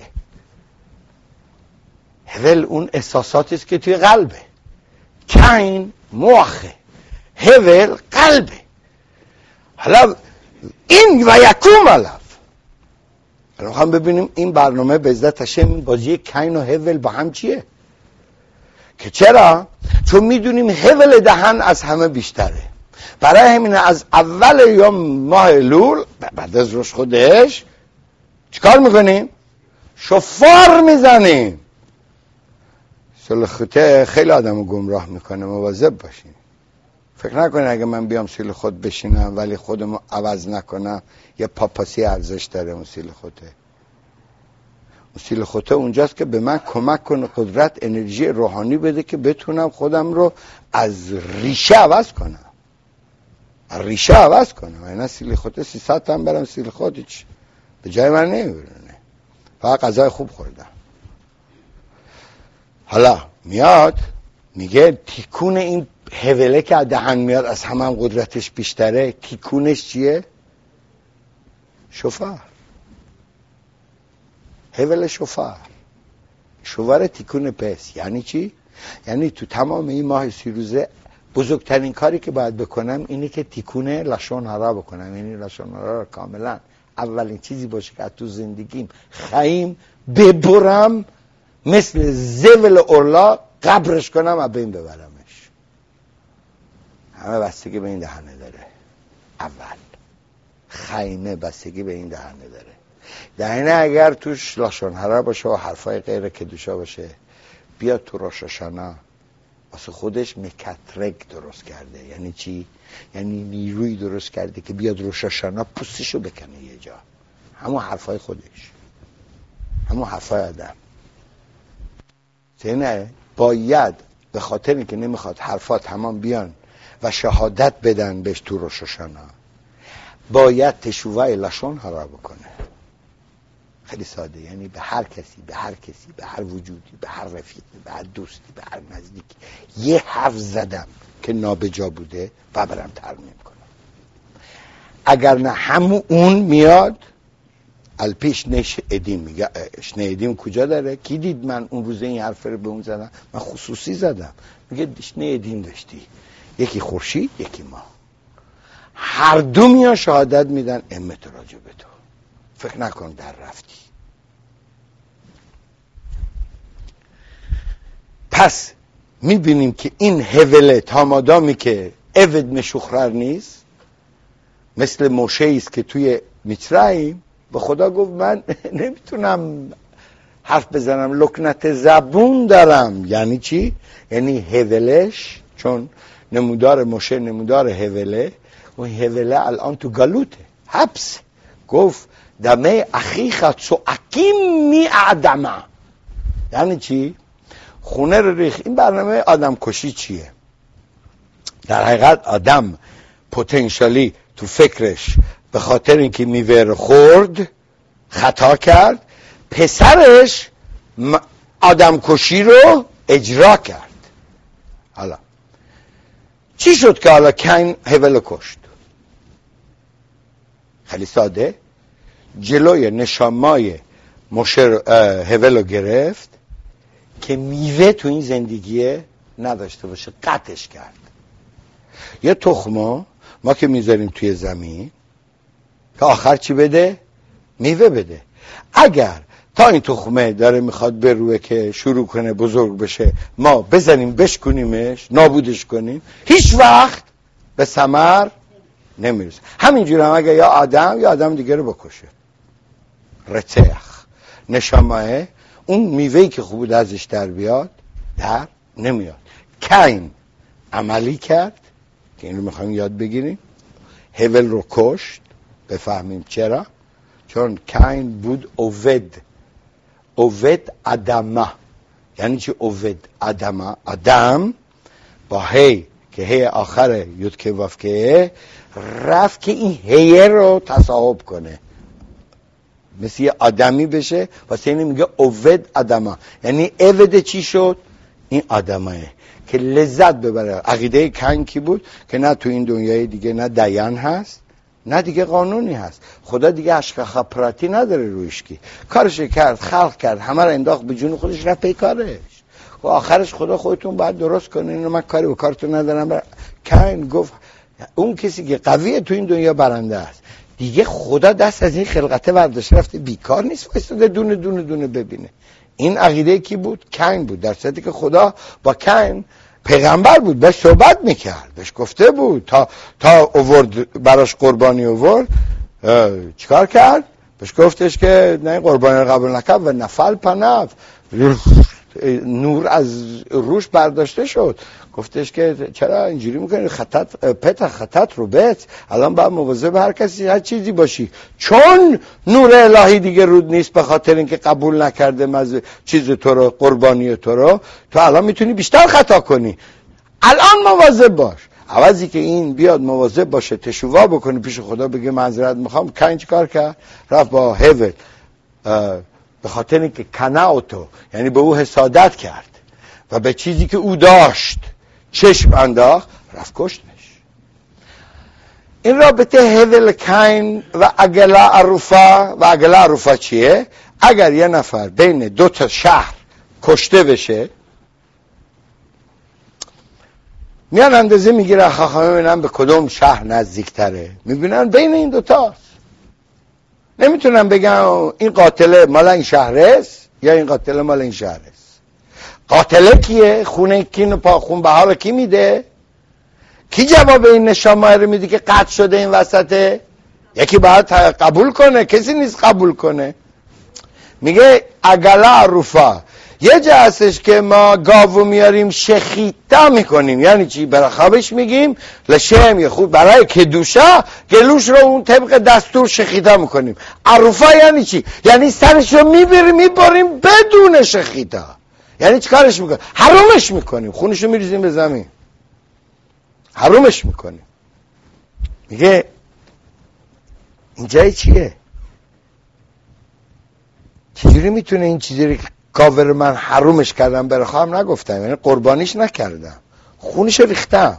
هول اون احساساتی است که توی قلبه. کین مخه، هول قلبه. حالا این و یکوم الهول. حالا هم ببینیم این برنامه به عزت هشم بازی کین و هول با هم چیه؟ که چرا؟ چون میدونیم هول دهن از همه بیشتره. برای همین از اول یوم ماه الول بعد از روز خودش چیکار میکنیم؟ شفار میزنیم. سلخوته خیلی آدمو گمراه میکنه، مواظب باشین. فکر نکنین اگه من بیام سیل خود بشینم ولی خودمو عوض نکنم یه پاپاسی ارزش داره. موسیل خوته اونجاست که به من کمک کنه، قدرت انرژی روحانی بده که بتونم خودم رو از ریشه عوض کنم. اینا سیل خوته 300 هم برم سیل خود هیچ به جای من نمیبرونه، فقط غذای خوب خوردم. حالا میاد میگه تیکون این هوله که دهن میاد از همه هم قدرتش بیشتره. تیکونش چیه؟ شفار. هول شفار تیکون پس. یعنی چی؟ یعنی تو تمام این ماه 30 روزه بزرگترین کاری که باید بکنم اینه که تیکون لشون هرا بکنم. یعنی لشون هرا رو کاملا اولین چیزی باشه که تو زندگیم خیم ببرم، مثل زول اورلا قبرش کنم و بین ببرمش. همه بستگی به این دهنه داره. اول خیمه بستگی به این دهنه داره. دهنه اگر توش لاشون هرا باشه و حرفای غیر کدوشا باشه، بیاد تو روش هاشانا واسه خودش مکترک درست کرده. یعنی چی؟ یعنی نیروی درست کرده که بیاد روش هاشانا پوستشو بکنه یه جا. همون حرفای خودش، همون حرفای آدم. نه باید به خاطر اینکه نمیخواد حرفا تمام بیان و شهادت بدن بهش تو روش هاشانا، باید تشوه لشون هرا بکنه. خیلی ساده. یعنی به هر کسی، به هر وجودی، به هر رفیقی، به هر دوستی، به هر نزدیکی یه حرف زدم که نابجا بوده و برم ترمیم کنم. اگر نه همون اون میاد الپیش نش ادیم. میگه شنه ادیم کجا داره؟ کی دید من اون روز این حرف رو به اون زدم؟ من خصوصی زدم. میگه شنه ادیم داشتی، یکی خورشید یکی ما، هر دو میان شهادت میدن امت راجع به تو. فکر نکن در رفتی. پس میبینیم که این هوله تا مادامی که اود مشخرر نیست، مثل موشه است که توی مصرعیم به خدا گفت من نمیتونم حرف بزنم، لکنت زبون دارم. یعنی چی؟ یعنی هولش چون نمودار موشه نمودار هوله، و هوله الان تو گلوته، حبس. گفت دمه اخیخ چوعکیم می اعدمه. یعنی چی؟ خونه رو ریخ. این برنامه آدم کشی چیه؟ در حقیقت آدم پتانسیالی تو فکرش به خاطر اینکه میوه رو خورد خطا کرد، پسرش آدم کشی رو اجرا کرد. حالا چی شد که حالا کین هول کشت؟ خیلی ساده. جلوی نشامای هول رو گرفت که میوه تو این زندگی نداشته باشه، قطعش کرد. یه تخمو ما که میذاریم توی زمین که آخر چی بده؟ میوه بده. اگر تا این تخمه داره میخواد بروه که شروع کنه بزرگ بشه، ما بزنیم بشکنیمش، نابودش کنیم، هیچ وقت به ثمر نمیرسه. همینجور هم اگر یا آدم دیگه رو بکشه، رتخ نشامه اون میوهی که خوب ازش در بیاد در نمیاد. کین عملی کرد که این رو میخوایم یاد بگیریم. هول رو کشت. بفهمیم چرا؟ چون کین بود اوود ادمه. یعنی چی اوود ادمه؟ آدم با هی که هی آخر یود که وفکه رفت که این هی رو تصاحب کنه. مثل یه آدمی بشه. واسه اینه میگه اوود آدما، یعنی عبد چی شد؟ این آدمه که لذت ببره. عقیده کین کی بود؟ که نه تو این دنیای دیگه نه دیان هست نه دیگه قانونی هست، خدا دیگه اشکاخ پراتی نداره رویش، کی کارش کرد، خلق کرد، همه رو انداخت به جون خودش، رفت پی کارش و آخرش خدا خودتون باید درست کنین، اینو من کاری به کارتون ندارم. کین گفت اون کسی که قویه تو این دنیا برنده است دیگه. خدا دست از این خلقته برداشت رفته، بیکار نیست وایساده دونه دونه دونه ببینه. این عقیده کی بود؟ کین بود، در صورتی که خدا با کین پیغمبر بود، باش صحبت میکرد، بهش گفته بود تا اوورد براش قربانی اوورد چیکار کرد؟ بهش گفتش که نه قربانی رو قبول نکرد و نفل پنف، نور از روش برداشته شد. گفتش که چرا اینجوری میکنی؟ خطت رو بت، الان باید مواظب هر کسی هر چیزی باشی، چون نور الهی دیگه رود نیست، به خاطر اینکه قبول نکرده چیز تو رو، قربانی تو رو، تو الان میتونی بیشتر خطا کنی، الان مواظب باش. عوضی که این بیاد مواظب باشه، تشووا بکنه پیش خدا، بگه معذرت میخوام، کین چی کار کرد؟ رفت با هول، به خاطر اینکه کناوتو، یعنی به او حسادت کرد و به چیزی که او داشت چشم انداخت، رفت کشتش. این رابطه هول کین و عگله عروفا، و عگله عروفا چیه؟ اگر یه نفر بین دو تا شهر کشته بشه، میان اندازه میگیره، خواهم ببینم به کدوم شهر نزدیکتره، میبینن بین این دوتاست. نمیتونم بگم این قاتل مال این شهر است یا این قاتل مال این شهر است. قاتله کیه؟ خونه کینو خون به حال کی میده؟ کی جواب این نشانه رو میده که قطع شده این وسطه؟ یکی باید قبول کنه، کسی نیست قبول کنه. میگه عگله عروفا، یه جا هستش که ما گاوو میاریم شخیتا میکنیم، یعنی چی؟ برخوابش میگیم لشم یه خود برای کدوشا گلوش رو اون طبق دستور شخیتا میکنیم. عروفا یعنی چی؟ یعنی سرش رو میبریم بدون شخیتا. یعنی چی کارش میکنیم؟ حرومش میکنیم، خونش رو میریزیم به زمین، حرومش میکنیم. میگه اینجای چیه؟ چجوری میتونه این چیزی رو کاور من حرومش کردم برخوام نگفتم، یعنی قربانیش نکردم، خونش ریختم،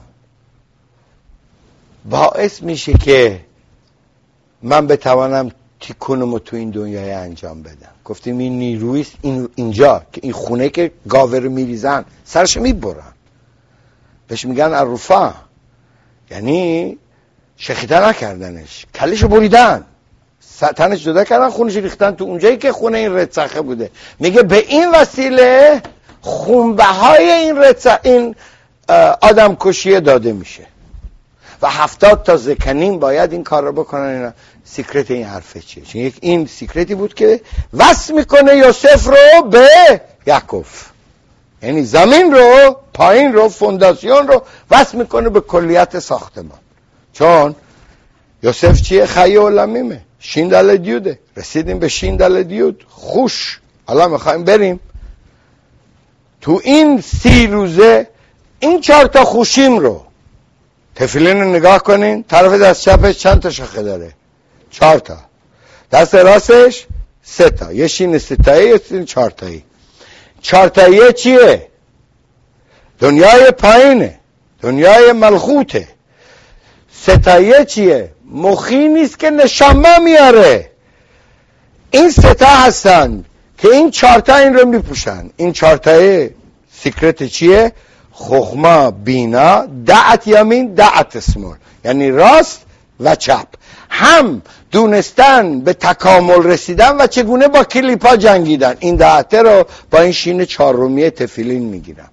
باعث میشه که من بتوانم تیکونمو تو این دنیای انجام بدم. گفتیم این نیرویست اینجا که این خونه که گاور میریزن سرش میبرن، بهش میگن عروفا، یعنی شخیده نکردنش، کلشو بریدن، تنش جدا کردن، خونش ریختن تو اونجایی که خونه این رتسخه بوده. میگه به این وسیله خونبهای این آدم کشیه داده میشه و 70 تا زکنین باید این کار رو بکنن. اینا سیکرت این حرفه چیه؟ چون این سیکرتی بود که وصل میکنه یوسف رو به یعقوب، یعنی زمین رو، پایین رو، فونداسیون رو وصل میکنه به کلیت ساختمان. چون یوسف چیه؟ خیه و لمیمه، شیندل دیوده. رسیدیم به شیندل دیود، خوش. حالا میخوایم بریم تو این 30 روزه این 4 تا خوشیم رو، تفیلین رو نگاه کنین، طرف دست چپش چند تا شاخه داره؟ 4 تا. دست راستش 3 تا، یه شین 3 تایی، یه شین 4 تایی. 4 تایی چیه؟ دنیای پایینه، دنیای ملخوته. 3 تایی چیه؟ مخی نیست که نشانه میاره. این 3 تا هستن که این 4 تا این رو میپوشن. این 4 تایی سیکرت چیه؟ خخما، بینا، دعت یمین، دعت اسمال، یعنی راست و چپ، هم دونستن به تکامل رسیدن و چگونه با کلیپا جنگیدن. این دعته رو با این شین 4 تفیلین میگیرم.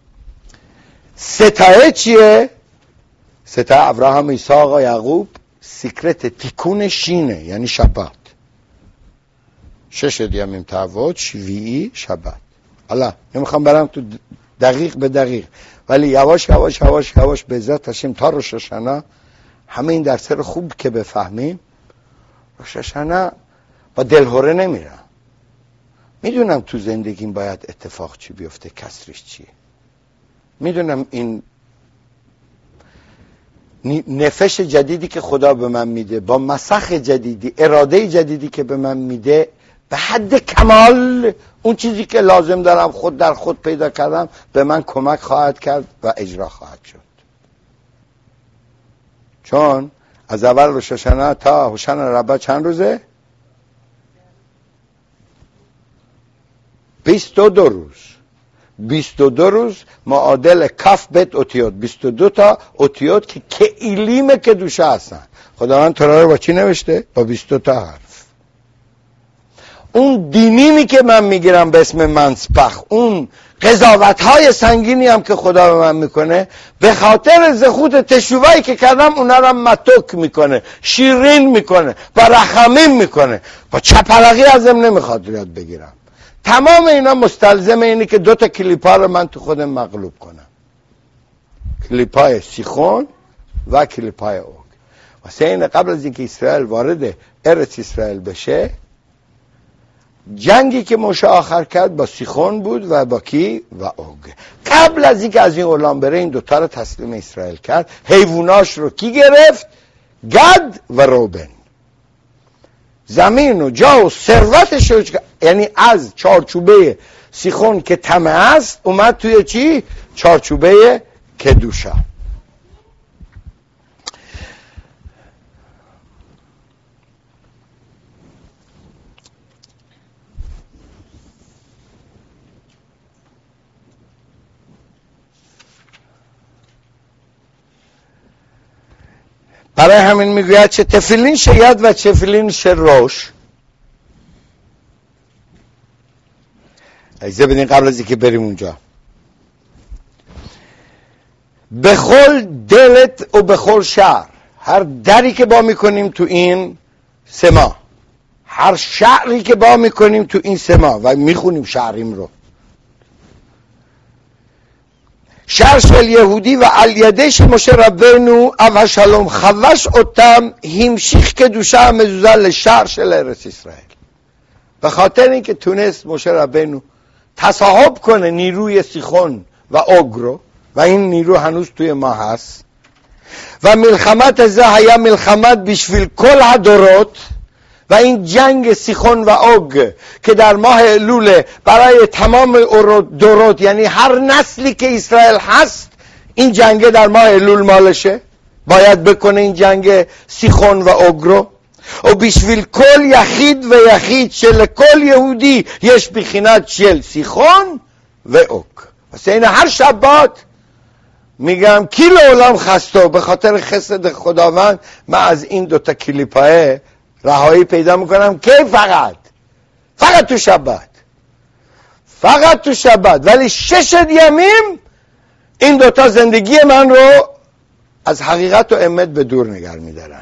3 تایی چیه؟ 3 تا ابراهام، ایساق و یعقوب، سیکرت تیکون شینه، یعنی شبات. 6 دیمیم تعوض، شویی، شبات. حالا نمیخوام برم تو دقیق به دقیق، ولی یواش یواش یواش یواش به عزت هاشیم تا روش هاشانا همه این درس رو خوب که بفهمیم. روش هاشانا با دلهوره نمیرم، میدونم تو زندگیم باید اتفاق چی بیفته، کسرش چیه، میدونم این نفش جدیدی که خدا به من میده، با مسخ جدیدی، اراده جدیدی که به من میده، به حد کمال اون چیزی که لازم دارم خود در خود پیدا کردم به من کمک خواهد کرد و اجرا خواهد شد. چون از اول روش هاشنه تا هوشن ربه چند روزه؟ 22 روز. 22 روز معادل کف بت اوتیوت، 22 تا اوتیوت که کئیلیم که دوشه هستن. خداوند تورا رو با چی نوشته؟ با 22 تا حرف. اون دینیمی که من میگیرم به اسم منسپخ، اون قضاوت‌های سنگینی هم که خدا به من میکنه، به خاطر زخوت تشویعی که کردم اونا رو متوک میکنه، شیرین میکنه، با رحمین میکنه. با چپرقی ازم نمیخواد یاد بگیرم. تمام اینا مستلزم اینه که 2 تا کلیپا رو من تو خودم مغلوب کنم، کلیپای سیخون و کلیپای اوگ. واسه این قبل از اینکه اسرائیل وارد ارث اسرائیل بشه، جنگی که موشه آخر کرد با سیخون بود و با کی؟ و اوگ. قبل از اینکه از این اولان بره این 2 تا رو تسلیم اسرائیل کرد. حیواناش رو کی گرفت؟ گد و روبن. زمین و جا و ثروتش رو، یعنی از چارچوبه سیخون که طمع است اومد توی چی؟ چارچوبه کدوشا. برای همین میگوید چه تفیلین شید و چه تفیلین شروش. اجازه بدین قبل از اینکه بریم اونجا، بخل دلت و بخل شهر، هر دری که با میکنیم تو این سما، هر شهری که با میکنیم تو این سما و میخونیم شهریم رو، شهر شل یهودی و الیدش مشه ربینو او شلوم خوش اتم همشیخ که دوشه مزوزل شهر شل ارث اسرائیل. به خاطر اینکه تونست مشه ربینو تصاحب کنه نیروی سیخون و اوگ رو، و این نیرو هنوز توی ما هست، و ملخمت زه هیا ملخمت بیشویل کل هدورot، و این جنگ سیخون و اوگ که در ماه الول برای تمام دورات، یعنی هر نسلی که اسرائیل هست این جنگ در ماه الول مالشه، باید بکنه این جنگ سیخون و اوگ رو. و بیشویل کل یخید و یخید شل کل یهودی یش بخینت شل سیخون و اوگ. واسه این هر شبات میگم کی لعالم خستو، به خاطر خسد خداوند من از این 2 تا کلیپای رهایی پیدا میکنم. که فقط تو شبات، فقط تو شبات، ولی 6 یمیم این 2 تا زندگی من رو از حقیقت و امت به دور نگر میدارن.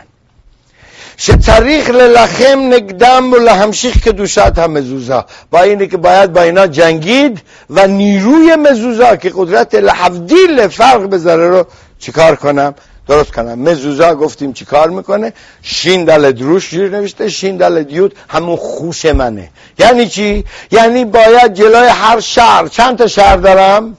شتریخ للخم نگدم و لهمشیخ که دوشت هم مزوزا، با اینه که باید با اینا جنگید و نیروی مزوزا که قدرت لحفدیل فرق بذاره رو چیکار کنم؟ درست کنم. مزوزا گفتیم چیکار میکنه؟ شین دل دروش جیر نوشته، شین دل دیود همون خوش منه. یعنی چی؟ یعنی باید جلوی هر شهر، چند تا شهر دارم؟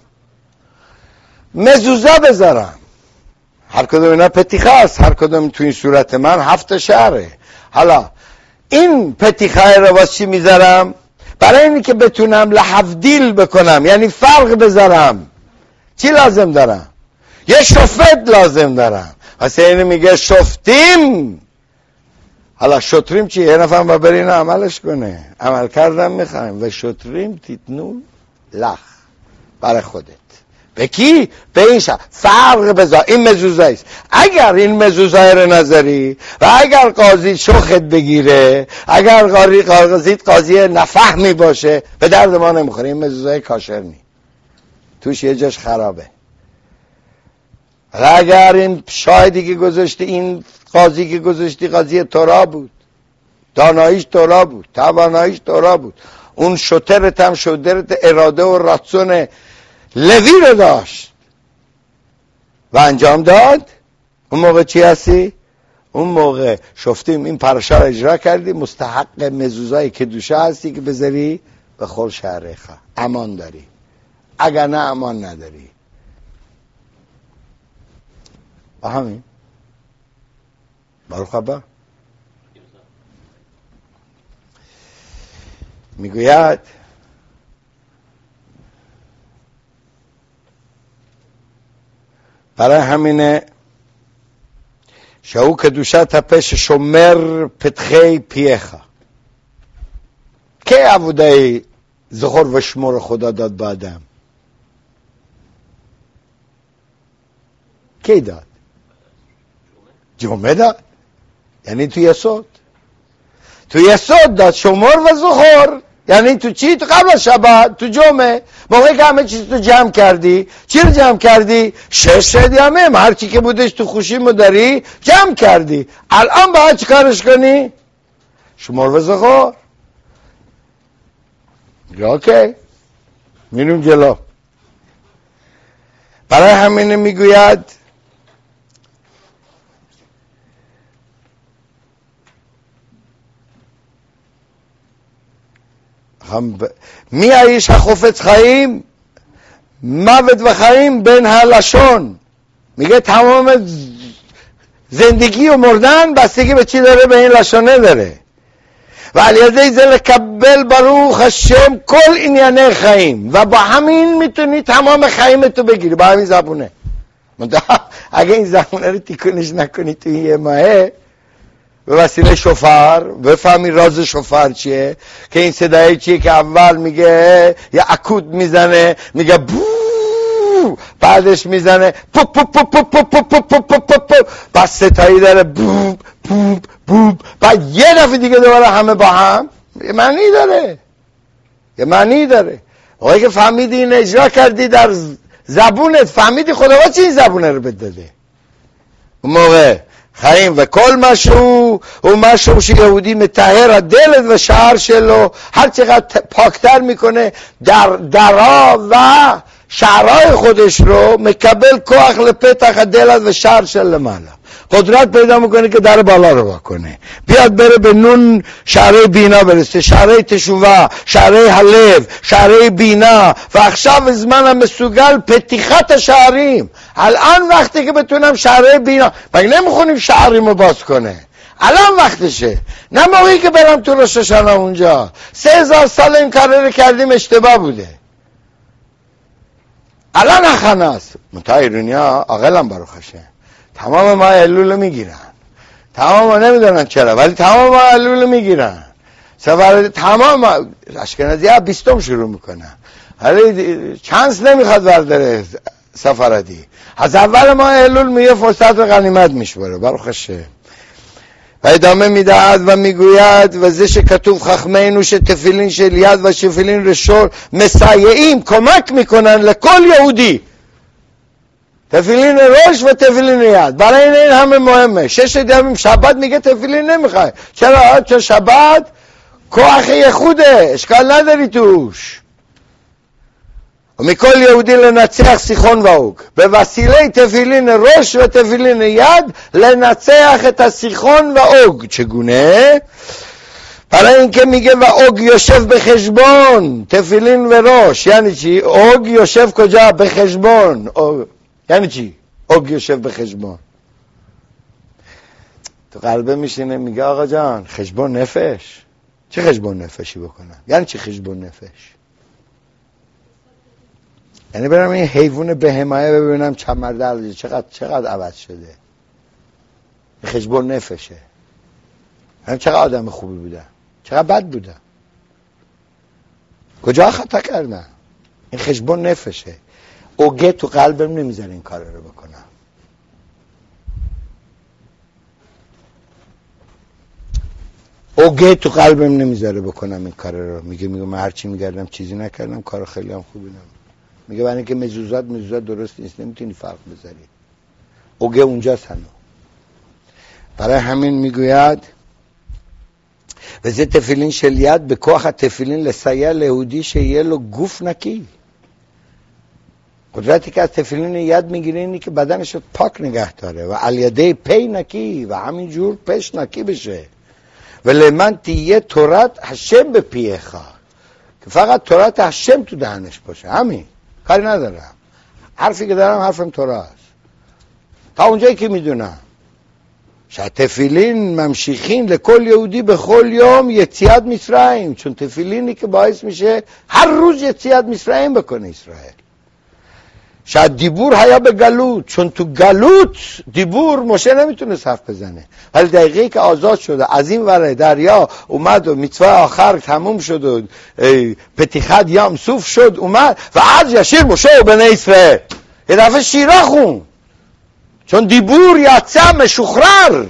مزوزا بذارم. هر کدوم اینا پتیخه است، هر کدوم تو این صورت من 7 شهره. حالا این پتیخه رو واسه چی میذارم؟ برای اینی که بتونم لحفدیل بکنم، یعنی فرق بذارم. چی لازم دارم؟ یه شفت لازم دارم. واسه اینی میگه شفتیم. حالا شطریم چی؟ یه نفر با برین عملش کنه. عمل کردم میخوایم و شطریم تیتنو لخ برای خودت. به کی؟ به این شهر. فرق بذار. این مزوزه است. اگر این مزوزه رو نظری و اگر قاضی شخت بگیره، اگر قاضی نفهمی باشه، به درد ما نمیخوره. این مزوزه کاشر نی، توش یه جاش خرابه. اگر این شاهدی که گذاشتی، این قاضی که گذاشتی قاضی تورا بود، داناییش تورا بود، تواناییش تورا بود، اون شترت هم شترت اراده و راتسون لوی رو داشت و انجام داد، اون موقع چی هستی؟ اون موقع شفتیم این پرشا رو اجرا کردی، مستحق مزوزای که دوشه هستی که بذاری به خور شهرخه، امان داری. اگر نه امان نداری. با همین ברוך הבא. میگوید برای همینه שהוא קדושת הפה ששומר פתחי פיך. که עבוده זכור و شمور خدا داد به آدم؟ کی داد؟ جمعه داد. یعنی تو یسود داد شمور و زخور. یعنی تو چی؟ تو قبل شبات، تو جمعه، موقعی که همه چیز تو جمع کردی. چی رو جمع کردی؟ 6 یمه هر چی که بودش تو خوشیمو داری جمع کردی. الان باید چی کارش کنی؟ شمور و زخور. اوکی، میریم جلو. برای همینه میگوید מי האיש החופץ חיים? מוות וחיים בין הלשון. میگه تمام زندگی و مردن بستگی به چی داره؟ به این لشانه داره. و علیه זה לקבל ברוך השם כל ענייני חיים. و با همین میتونی تمام خیمتو بگیری، با همین زبونه. اگه این زبونه رو تیکنش نکنی تو این یه ماهه به وسیله شفر بفهمی راز شفر چیه، که این صدایی چیه که اول میگه یه اکود میزنه، میگه بو، بعدش میزنه پوپ پوپ پوپ پوپ پوپ پوپ پوپ پوپ، بعد ستایی داره بوب بوب بوب، بعد یه دفعه دیگه دوباره همه با هم. یه معنی داره. آقایی که فهمیدی این اجرا کردی در زبونت، فهمیدی خدا چی این زبونه رو بداده. اون موقع חיים וכל משהו הוא משהו שיהודי מטהר הדלת ושער שלו. هر چقدر پاکتر میکنه درها و شعرهای خودش رو، مکبل کוח לפתח הדלת ושער של למעלה. قدرت پیدا میکنه که در بالا رو بکنه، بیاد بره به نون شعره بینا برسه، شعره تشووا، شعره حلب، شعره بینا. و עכשיו زمان مسوگل پتیخت شعریم. الان وقتی که بتونم شعره بینا، مگه نمیخونیم شعریمو باز کنه؟ الان وقتشه، نه موقعی که برم تو روش هاشانا اونجا. 3000 سال این کار رو کردیم، اشتباه بوده. الان اخنه است. منتها ایرونیا عاقلن بروخشه، تمام ما علول میگیرن، تمام ما نمیدونن چرا، ولی تمام ما علول میگیرن. سفر تمام اشکنازی ها 20 شروع میکنن، ولی چانس نمیخواد برداره سفردی. از اول ما علول میگه فرصت و غنیمت میشوره. بروخشه. و ادامه میدهد و میگوید و زش کتوب خخمینو تفیلین شل ید و شفیلین رشور مسایعیم، کمک میکنن لکل یهودی. تفیلین روش و تفیلین ید، برای این همه مهمه. 6 دیمیم شبت میگه تفیلین نمیخوای. چرا؟ چون شبت کوخه خوده، اشکال نداری توش. و میکل یهودی لنצח סיחון ואוג. به وسیله تفیلین روش و تفیلین ید لنצח את הסיחון ואוג. چگونه؟ برای اینکه میگه و اوگ یوشف به خشبون. تفیلین و روش یعنی چی؟ اوگ یوشف کجا؟ به خشبون. یعنی چی؟ اوگ یوشف به خشبون. تو قلبه میشینه میگه آقا جان خشبون نفش. چه خشبون نفشی بکنم؟ یعنی چی خشبون نفش؟ یعنی برم این حیوان بهمایه ببینم چمردل چقدر عوض شده. خشبون نفشه. هم چقدر آدم خوبی بودم، چقدر بد بودم، کجا خطا کردم. این خشبون نفشه. اوگه تو قلبم نمیذاره این کار رو بکنم. اوگه تو قلبم نمیذاره بکنم این کار رو. میگه من هرچی میگردم چیزی نکردم، کار خیلی هم خوبی نم. میگه برای اینکه مزوزات درست نیست، نمیتونی فرق بذاری. اوگه اونجاست هنو. برای همین میگوید و زه تفیلین של יד בכוח התפילין לסייע ליהודי שיהיה לו גוף נקי. قدرتی که از تفیلین ید میگیره اینی که بدنش رو پاک نگه داره و علیده پی نکی و همینجور پش نکی بشه. و لمن تیه تورت هشم به پیه که فقط تورت هشم تو دهنش باشه. همین، کاری ندارم. حرفی که دارم حرفم تورت است. تا اونجایی که میدونم שהתפילין ממשיכים לכל יהודי בכל יום יציאת מצרים, چون תפילینی که باعث میشه هر روز יציאת מצרים بکنه ישראל. שהדיבור היה בגלות، چون تو گلوت دیبور مشه نمیتونه حرف بزنه، ولی دقیقه که آزاد شده از این ور دریا اومد و میتوه آخر تموم شد و پتیخت یم صوف شد اومد و از یشیر مشه و بنی اسرائیل یه دفعه شیرا خون، چون دیبور یعصه مشخرر.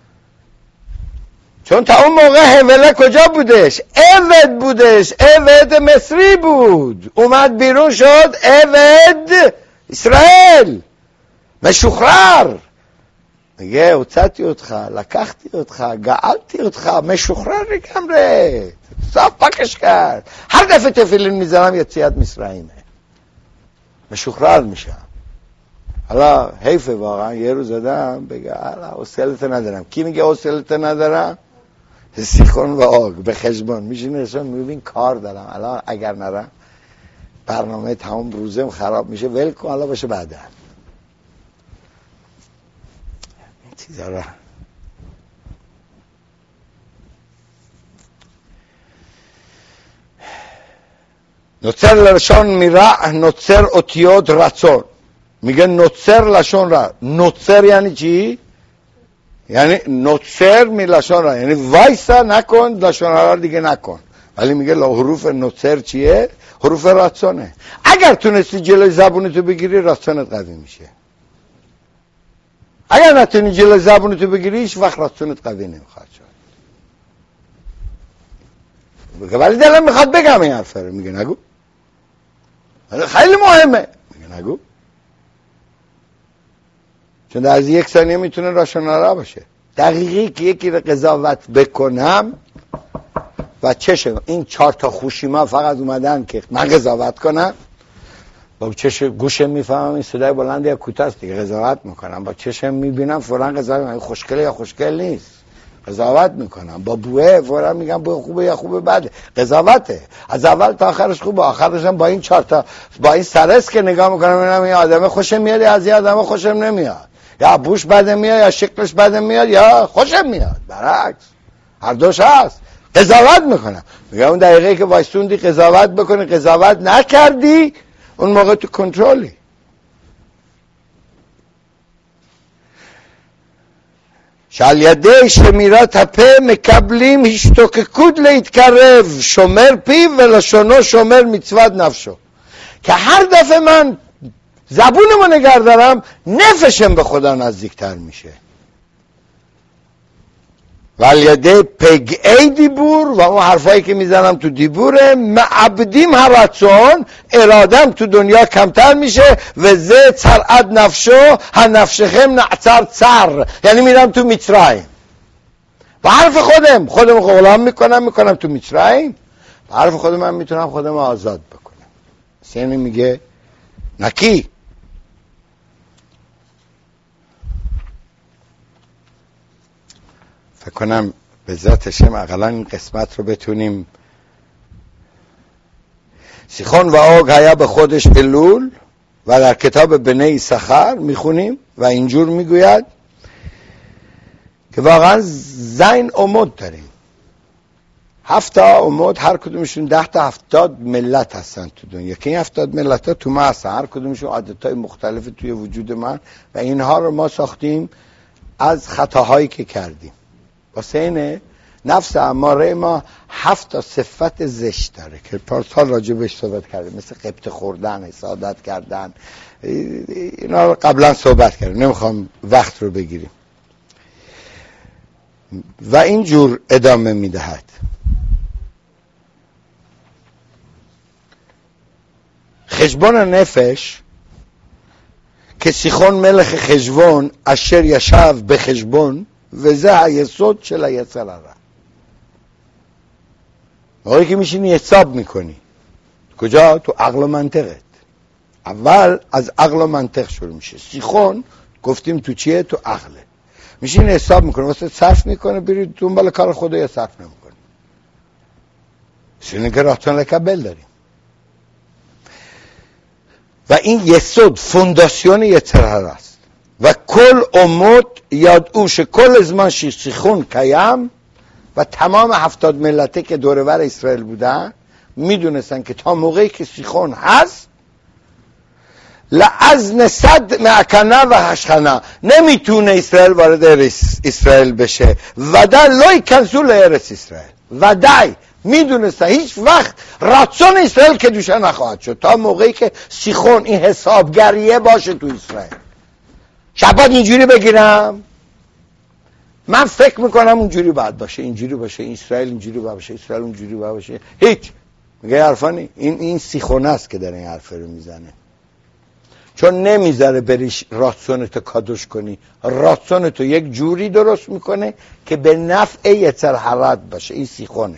چون تا اون موقع حوله کجا بودش؟ عبد بودش، عبد مصری بود، اومد بیرون شد عبد اسرائیل משוחרר. میگه הוצאתי אותך, לקחתי אותך, גאלתי אותך, משוחרר לגמרי, סוף פקש کرد. هر دفعه تفیلین میزنم یציאת מצריمه، משוחרר میشم. حالا حیفه واقعا یه روز آدم بگه حوصله‌ت ندارم. کی میگه حوصله‌ت ندارم؟ سیخون و آگ به خشبان میشینه نشون میبین کار دارم الان، اگر نرم برنامه تمام روزم خراب میشه، ول کن حالا باشه بعدا. این چیزا را نوتر لشون میره، نوتر اوتیود رچون. میگه نوتر لشون را. نوتر یعنی چی؟ یعنی نوتر می لشون را، یعنی وایسا نکن لشون را دیگه نکن. ولی میگه حروف نوتر چیه؟ حروف راتسونه. اگر تونستی جلوی زبونتو بگیری راتسونت قوی میشه، اگر نتونی جلوی زبونتو بگیری هیچ وقت راتسونت قوی نمیخواد شد. ولی دلم میخواد بگم این حرفه رو. میگه نگو، خیلی مهمه. میگه نگو، چون در از یک ثانیه میتونه راشونالا باشه. دقیقی که یکی رو قضاوت بکنم و چشم این 4 تا خوشیما فقط اومدن که من قضاوت کنم، با چشم گوشم میفهمم این صدای بلند یا کوتاه است دیگه، قضاوت میکنم. با چشم میبینم فوراً قضاوت میکنم خوشگله یا خوشگل نیست، قضاوت میکنم. با بوه فوراً میگم بوه خوبه یا خوبه بده، قضاوته. از اول تا آخرش خوبه، آخرش هم با این 4 تا با این سرس که نگاه میکنم ببینم این آدم خوشم میاد یا از این آدم خوشم نمیاد، یا بوش بدم میاد یا شکلش بدم میاد یا خوشم میاد، برعکس هر دوش هست. قضاوت میکنم. میگم اون دقیقه که وایستوندی قضاوت بکنی، قضاوت نکردی، اون موقع تو کنترلی. שעל ידי שמירת הפה מקבלים השתוקקות להתקרב, שומר פיו ולשונו שומר מצוות נפשו. که هر دفعه من زبونمو نگه دارم نفسم به خدا نزدیکتر میشه. ولیده پگعی دیبور و اون حرفایی که میزنم تو دیبوره معبدیم هرچون ارادم تو دنیا کمتر میشه و زه ترعد نفشو هر نفشخم نعتر تر، یعنی میرم تو میترایم با حرف خودم غلام میکنم تو میترایم، با حرف خودم من میتونم خودم آزاد بکنم. یعنی میگه نکی فکر کنم به ذات شم اقلا این قسمت رو بتونیم. سیخون و آگ هیا به خودش الول و در کتاب بنی سخر میخونیم و اینجور میگوید که واقعا زین امود داریم، 7 امود، هر کدومشون 10 تا 70 ملت هستن تو دنیا که این 70 ملت ها تو ما هستن، هر کدومشون عادتهای مختلفی توی وجود من و اینها رو ما ساختیم از خطاهایی که کردیم. واسه اینه نفس اماره ما 7 تا صفت زشت داره که پارسال راجع بهش صحبت کردیم، مثل غیبت خوردن، حسادت کردن، اینا رو قبلا صحبت کردیم، نمیخوام وقت رو بگیریم. و اینجور ادامه میدهد. خشبون نفش که سیخون ملך خشبون اشر یشב בחשבון וזה היסוד של היצר הרע. موقعی که میشینی حساب میکنی کجا؟ تو عقل و منطقت. اول از عقل و منطق شروع میشه. سیخون گفتیم تو چیه؟ تو عقله. میشینی حساب میکنه، واسه صرف میکنه، بری دنبال کار خدا یا صرف نمیکنه. سینه که راحتون لکبل داریم و این یسود فونداسیون یترهر است. و کل امت یادو شکل زمان سیخون قیم و تمام 70 ملته که دورور اسرائیل بودن میدونستن که تا موقعی که سیخون هست لعزن صد معکنه و هشخنه نمیتونه اسرائیل وارد اسرائیل بشه و در لای کنسول ارس اسرائیل و دای میدونستن هیچ وقت راتسون اسرائیل که دوشه نخواهد شد تا موقعی که سیخون این حسابگریه باشه تو اسرائیل. شبات اینجوری بگیرم من فکر میکنم اونجوری باید باشه، اینجوری باشه، اسرائیل اینجوری باید باشه، اسرائیل اونجوری باید باشه. هیچ میگه حرفانی این سیخونه است که داره این حرف رو میزنه، چون نمیذاره بریش راتسونتو کادوش کنی، راتسونتو یک جوری درست میکنه که به نفع یتر حرات باشه. این سیخونه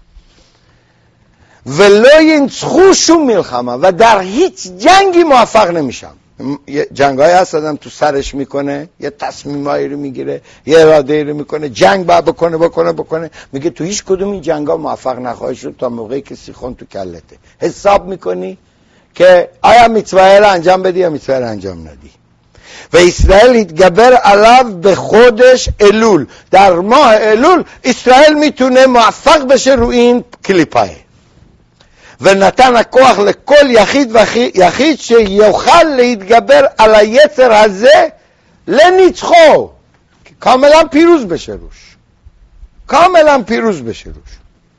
ولای این خوشون میلخمه و در هیچ جنگی موفق نمیشم. جنگای هست آدم تو سرش میکنه، یه تصمیمایی رو میگیره، یه اراده رو میکنه، جنگ باید بکنه میگه تو هیچ کدوم این جنگا موفق نخواهی شد تا موقعی که سیخون تو کلته. حساب میکنی که آیا میتوایه رو انجام بدی یا میتوایه رو انجام ندی. و اسرائیل یتگبر علیو به خودش الول، در ماه الول اسرائیل میتونه موفق بشه رو این کلیپای و نتن کוח لکل یخید و یخید שיוכל להתגבר על היצר הזה לניצחו، کاملا پیروز بشه روش، کاملا پیروز بشه روش.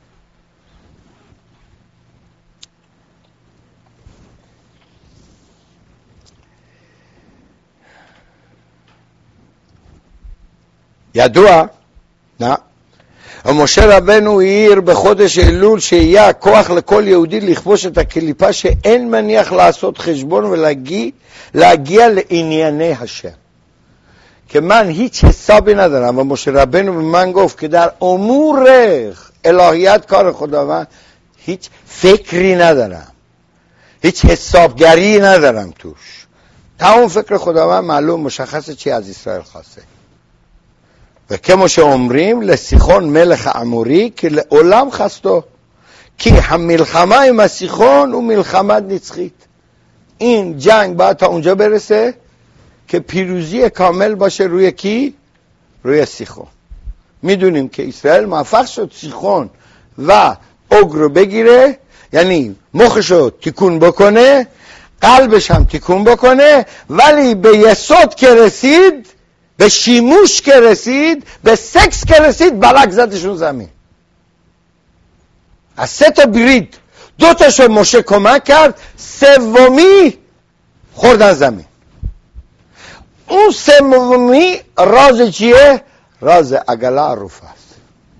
ידוע, نه משה רבנו העיר בחודש אלול שיהיה הכוח לכל יהודי לכבוש את הקליפה שאין מניח לעשות חשבון ולהגיע לענייני השם. که من هیچ حسابی ندارم و مشه ربנו به من گفت که در امور الهیات کار خداوند هیچ فکری ندارم، هیچ حسابگری ندارم توش. تمام فکر خداوند معلوم مشخصه چی از اسرائیل خواسته. و که مشه عمریم لسیخون ملخ اموری که לעולם خستو کی هم ملخمه עם הסיחון و ملخمت نצחית. این جنگ باید تا اونجا برسه که پیروزی کامل باشه روی کی؟ روی سیخون. میدونیم که اسرائیل موفق شد سیخون و اوگ رو بگیره، یعنی مخشو تکون بکنه، قلبش هم تکون بکنه، ولی به یسود که رسید، به شیموش که رسید، به سکس که رسید، بلک زدشون زمین. از 3 تا برید 2 تاشو مشه کمک کرد، 3می خوردن زمین. اون 3می راز چیه؟ راز عگله عروف است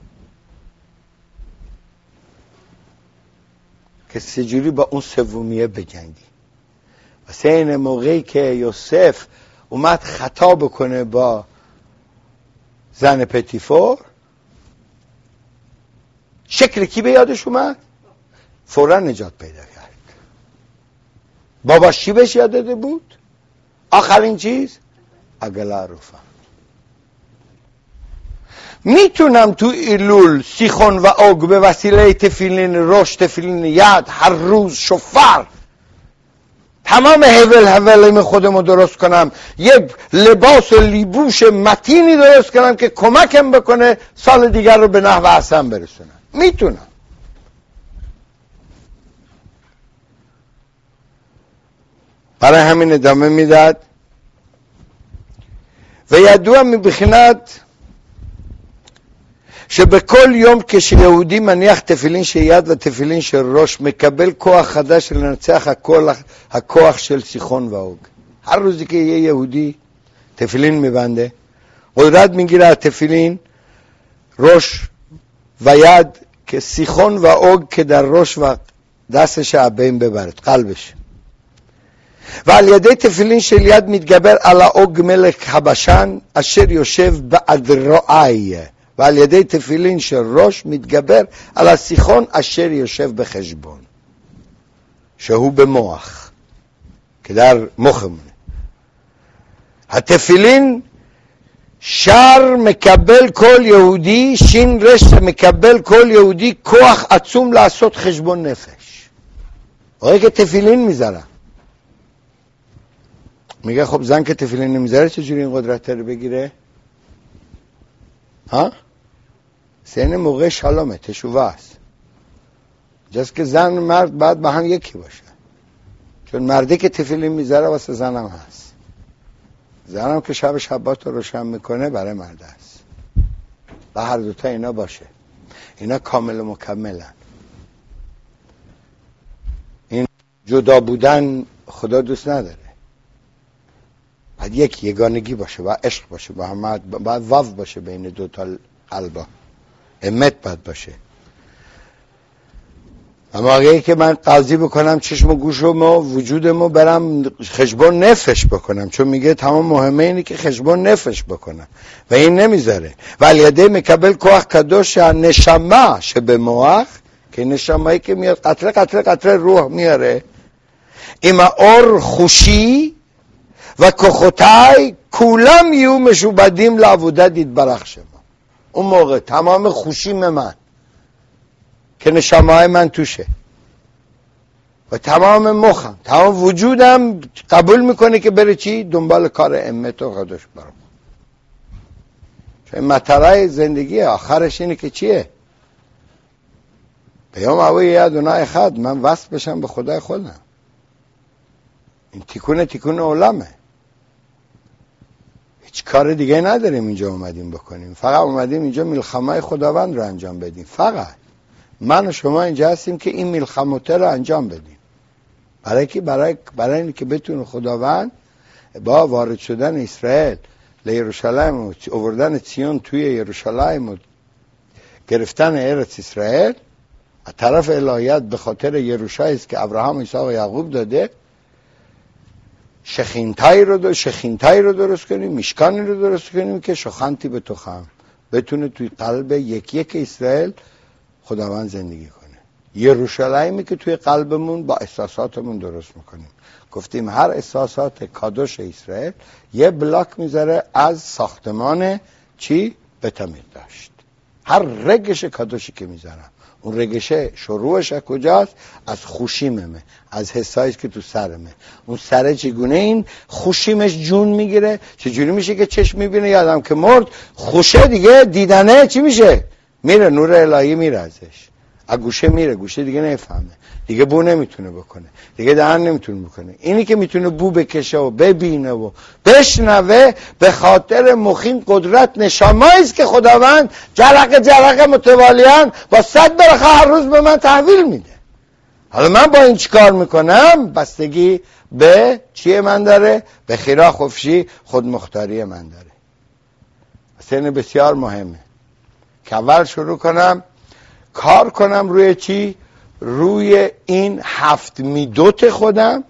که چجوری با اون 3میه بجنگی. و این موقعی که یوسف اومد خطا بکنه با زن پتیفور، شکل کی به یادش اومد؟ فورا نجات پیدا کرد. باباش چی بهش یاد داده بود؟ آخرین چیز عگله عروفه. میتونم تو ایلول سیخون و اوگ به وسیله تفیلین روش، تفیلین ید، هر روز شفر، تمام حول خودمو درست کنم، یک لباس لیبوش متینی درست کنم که کمکم بکنه سال دیگر رو به نحو حسن برسونم. میتونم. برای همین ادامه میداد و یدوه میبخیند שבכל יום כשיהודי מניח תפילין של יד ותפילין של ראש מקבל כוח חדש לנצח הכוח של סיחון ואוג. هر روزی که یه یهودی تفیلین میبنده قدرت میگیره از تفیلین روش و ید که سیخون و اوگ که در روش و دستش بین ببرد، قلبش. و על ידי תפילין של יד מתגבר על האוג מלך חבשן אשר יושב באדרעי. و על ידי תפילין של ראש מתגבר על הסיחון אשר יושב בחשבון, שהוא במוח, که در مخمونه. התפילין שר מקבל כל יהודי, שין רש מקבל כל יהודי כוח עצום לעשות חשבון נפש. רואה که תפילין میذارم میگه خب زن که تفیلین نمیذاره چجوری این قدرت رو بگیره؟ ها؟ سین موقع شالومه، تشوه است. جست که زن مرد باید با هم یکی باشه، چون مرده که تفیلین میذاره واسه زنم هست، زنم که شب شبات رو روشن میکنه برای مرد هست. و هر دوتا اینا باشه، اینا کامل و مکملن. این جدا بودن خدا دوست نداره. باید یک یگانگی باشه، باید عشق باشه، باید وف باشه بین دوتا قلبا، امت باید باشه. اما اگه که من قضی بکنم چشم و گوشم و وجودمو برم خشبون نفش بکنم، چون میگه تمام مهمه اینه که خشبون نفش بکنم و این نمیذاره. ولی یده مکبل کوخ کدوش نشمه شبه موخ، که نشمه‌ای که میاد قطره قطره قطره روح میاره. اما اور خوشی و کخوتای کولم یو مشوبدیم لعوده دید برخش ما. اون موقع تمام خوشیم من که نشمه‌های من توشه و تمام مخم، تمام وجودم قبول میکنه که بره چی؟ دنبال کار امت و قدش برام. چون مطلع زندگی آخرش اینه که چیه؟ بیام اوی ادونای خد، من وصل بشم به خدای خودم. این تیکون علمه. هیچ کار دیگه نداریم اینجا اومدیم بکنیم، فقط اومدیم اینجا ملخمه خداوند رو انجام بدیم. فقط من و شما اینجا هستیم که این ملخمته رو انجام بدیم. برای کی؟ برای اینکه که بتونه خداوند با وارد شدن اسرائیل لیروشالیم و آوردن سیون توی یروشالیم و گرفتن ارث اسرائیل از طرف الهیات به خاطر یروشایی است که ابراهام، اسحاق و یعقوب داده، شخینتایی رو درست کنیم، میشکانی رو درست کنیم که شخنتی به توخم بتونه توی قلب یک اسرائیل خداوند زندگی کنه. یروشلیمی که توی قلبمون با احساساتمون درست میکنیم. گفتیم هر احساسات کادوش اسرائیل یه بلاک میذاره از ساختمان چی؟ بتمید داشت. هر رگش کادوشی که میذارم، اون رگشه شروعش از کجاست؟ از خوشیممه، از حسایش که تو سرمه. اون سره چگونه این خوشیمش جون میگیره؟ چجوری میشه که چشم میبینه یادم که مرد؟ خوشه دیگه دیدنه چی میشه؟ میره نور الهی میره ازش، از گوشه میره، گوشه دیگه نفهمه، دیگه بو نمیتونه بکنه، دیگه دهن نمیتونه بکنه. اینی که میتونه بو بکشه و ببینه و بشنوه به خاطر مخین قدرت نشامایی است که خداوند جرقه متوالیان با 100 برخه هر روز به من تحویل میده. حالا من با این چیکار میکنم؟ بستگی به چیه من داره؟ به خیرا خفشی خود مختاری من داره. اصلا بسیار مهمه که اول شروع کنم کار کنم روی چی؟ روی این 7 میدوت خودم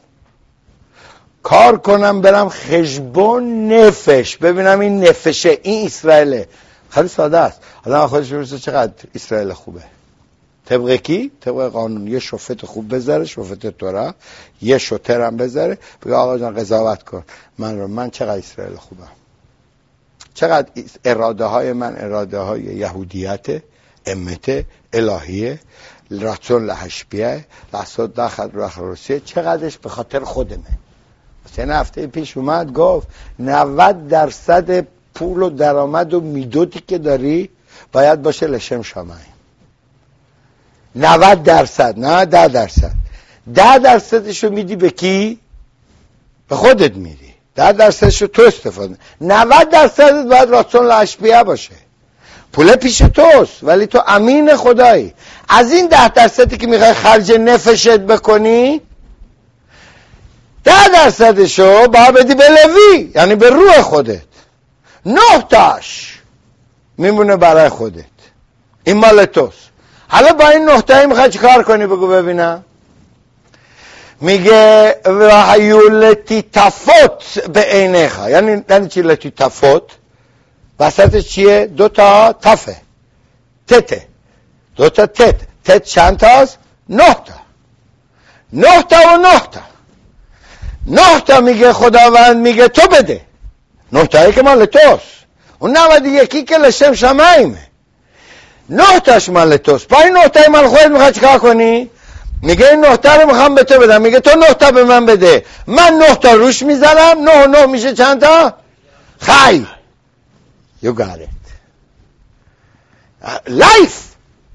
کار کنم، برم خشبون نفش ببینم این نفشه، این اسرائیله. خیلی ساده است. حالا خودش برسه چقدر اسرائیل خوبه. طبق کی؟ طبق قانون. یه شفت خوب بذاره، شفت تورا، یه شوتر هم بذاره، بگه آقا جان قضاوت کن من چقدر اسرائیل خوبم، چقدر اراده های من اراده های یهودیت، امت الهیه، راتون لحشبیه، لحصد داخل رو روسیه، چقدرش به خاطر خودمه. مثلا هفته پیش اومد گفت 90% پول و درآمد و میدوتی که داری باید باشه لشم شامای. 90%، نه 10%. 10%شو میدی به کی؟ به خودت میدی. 10%شو تو استفاده. 90% باید راتون لحشبیه باشه. پول پیش توست ولی تو امین خدایی. از این 10% که میخوای خرج نفشت بکنی 10%شو باید بدی به لوی، یعنی به روح خودت. 9تاش میمونه برای خودت، این مال توست. حالا با این 9 میخوای چی کار کنی؟ بگو ببینم. میگه و هیولتی تفوت به عینیخا، یعنی چی لتی تفوت؟ وسطش چیه؟ 2 تا تفه، تته، 2 تا تت چند تاست؟ 9 تا. 9 تا میگه خداوند، میگه تو بده. 9 تایی که مال توست، اون 91 که لشم شمایمه. 9 تاش مال توست. با این 9 تای مال خودت میخوای چیکار کنی؟ میگه این 9 تا رو میخوام به تو بدم، میگه تو 9 تا به من بده، من 9 تا روش میزنم، 9 و 9 میشه چند تا؟ خیر. You got it. Life.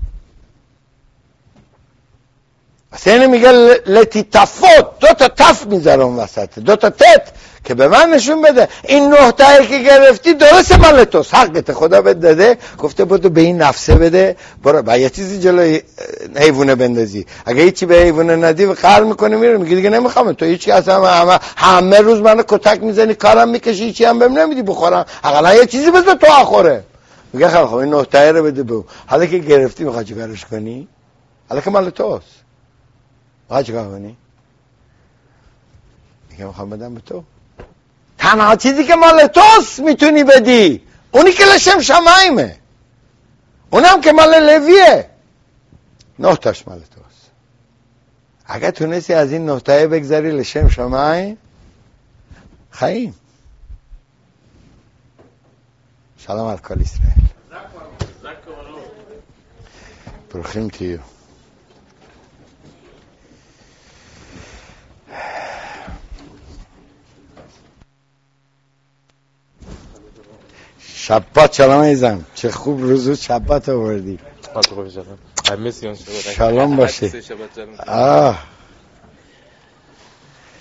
اصلا میگه لتی تفوت، 2 تا تف میذارم وسط، 2 تا تت که به من نشون بده این 9 تایی که گرفتی درسته مال توست، حقت، خدا بهت داده، گفته بودو به این نفسه بده، برو با یه چیزی جلوی حیوانه بندازی، اگه هیچی به حیوانه ندی قهر میکنه میره، میگه دیگه نمیخوام، تو هیچی اصلا همه روز منو کتک میزنی، کارم میکشی، هیچی هم بهم نمیدی بخورم، حداقل یه چیزی بذار تو آخوره. میگه خب این 9 تایی رو بده به حالا که گرفتی میخوای چیکارش کنی؟ حالا که مال توست میخوای چیکار کنی؟ میگه میخوام بدم به تو. تنها چیزی که مال توست میتونی بدی اونی که لشم شمایمه، اونم که مال لویه، 9 تاش مال توست. اگه تونستی از این 9 تایی بگذاری لشم شمایم خییم. سلام علیکم اسرائیل. بروخیم تیو. شبات سلام عزیزم، چه خوب روزو شبات آوردی. شبات خوب شد. I miss you. سلام باشه.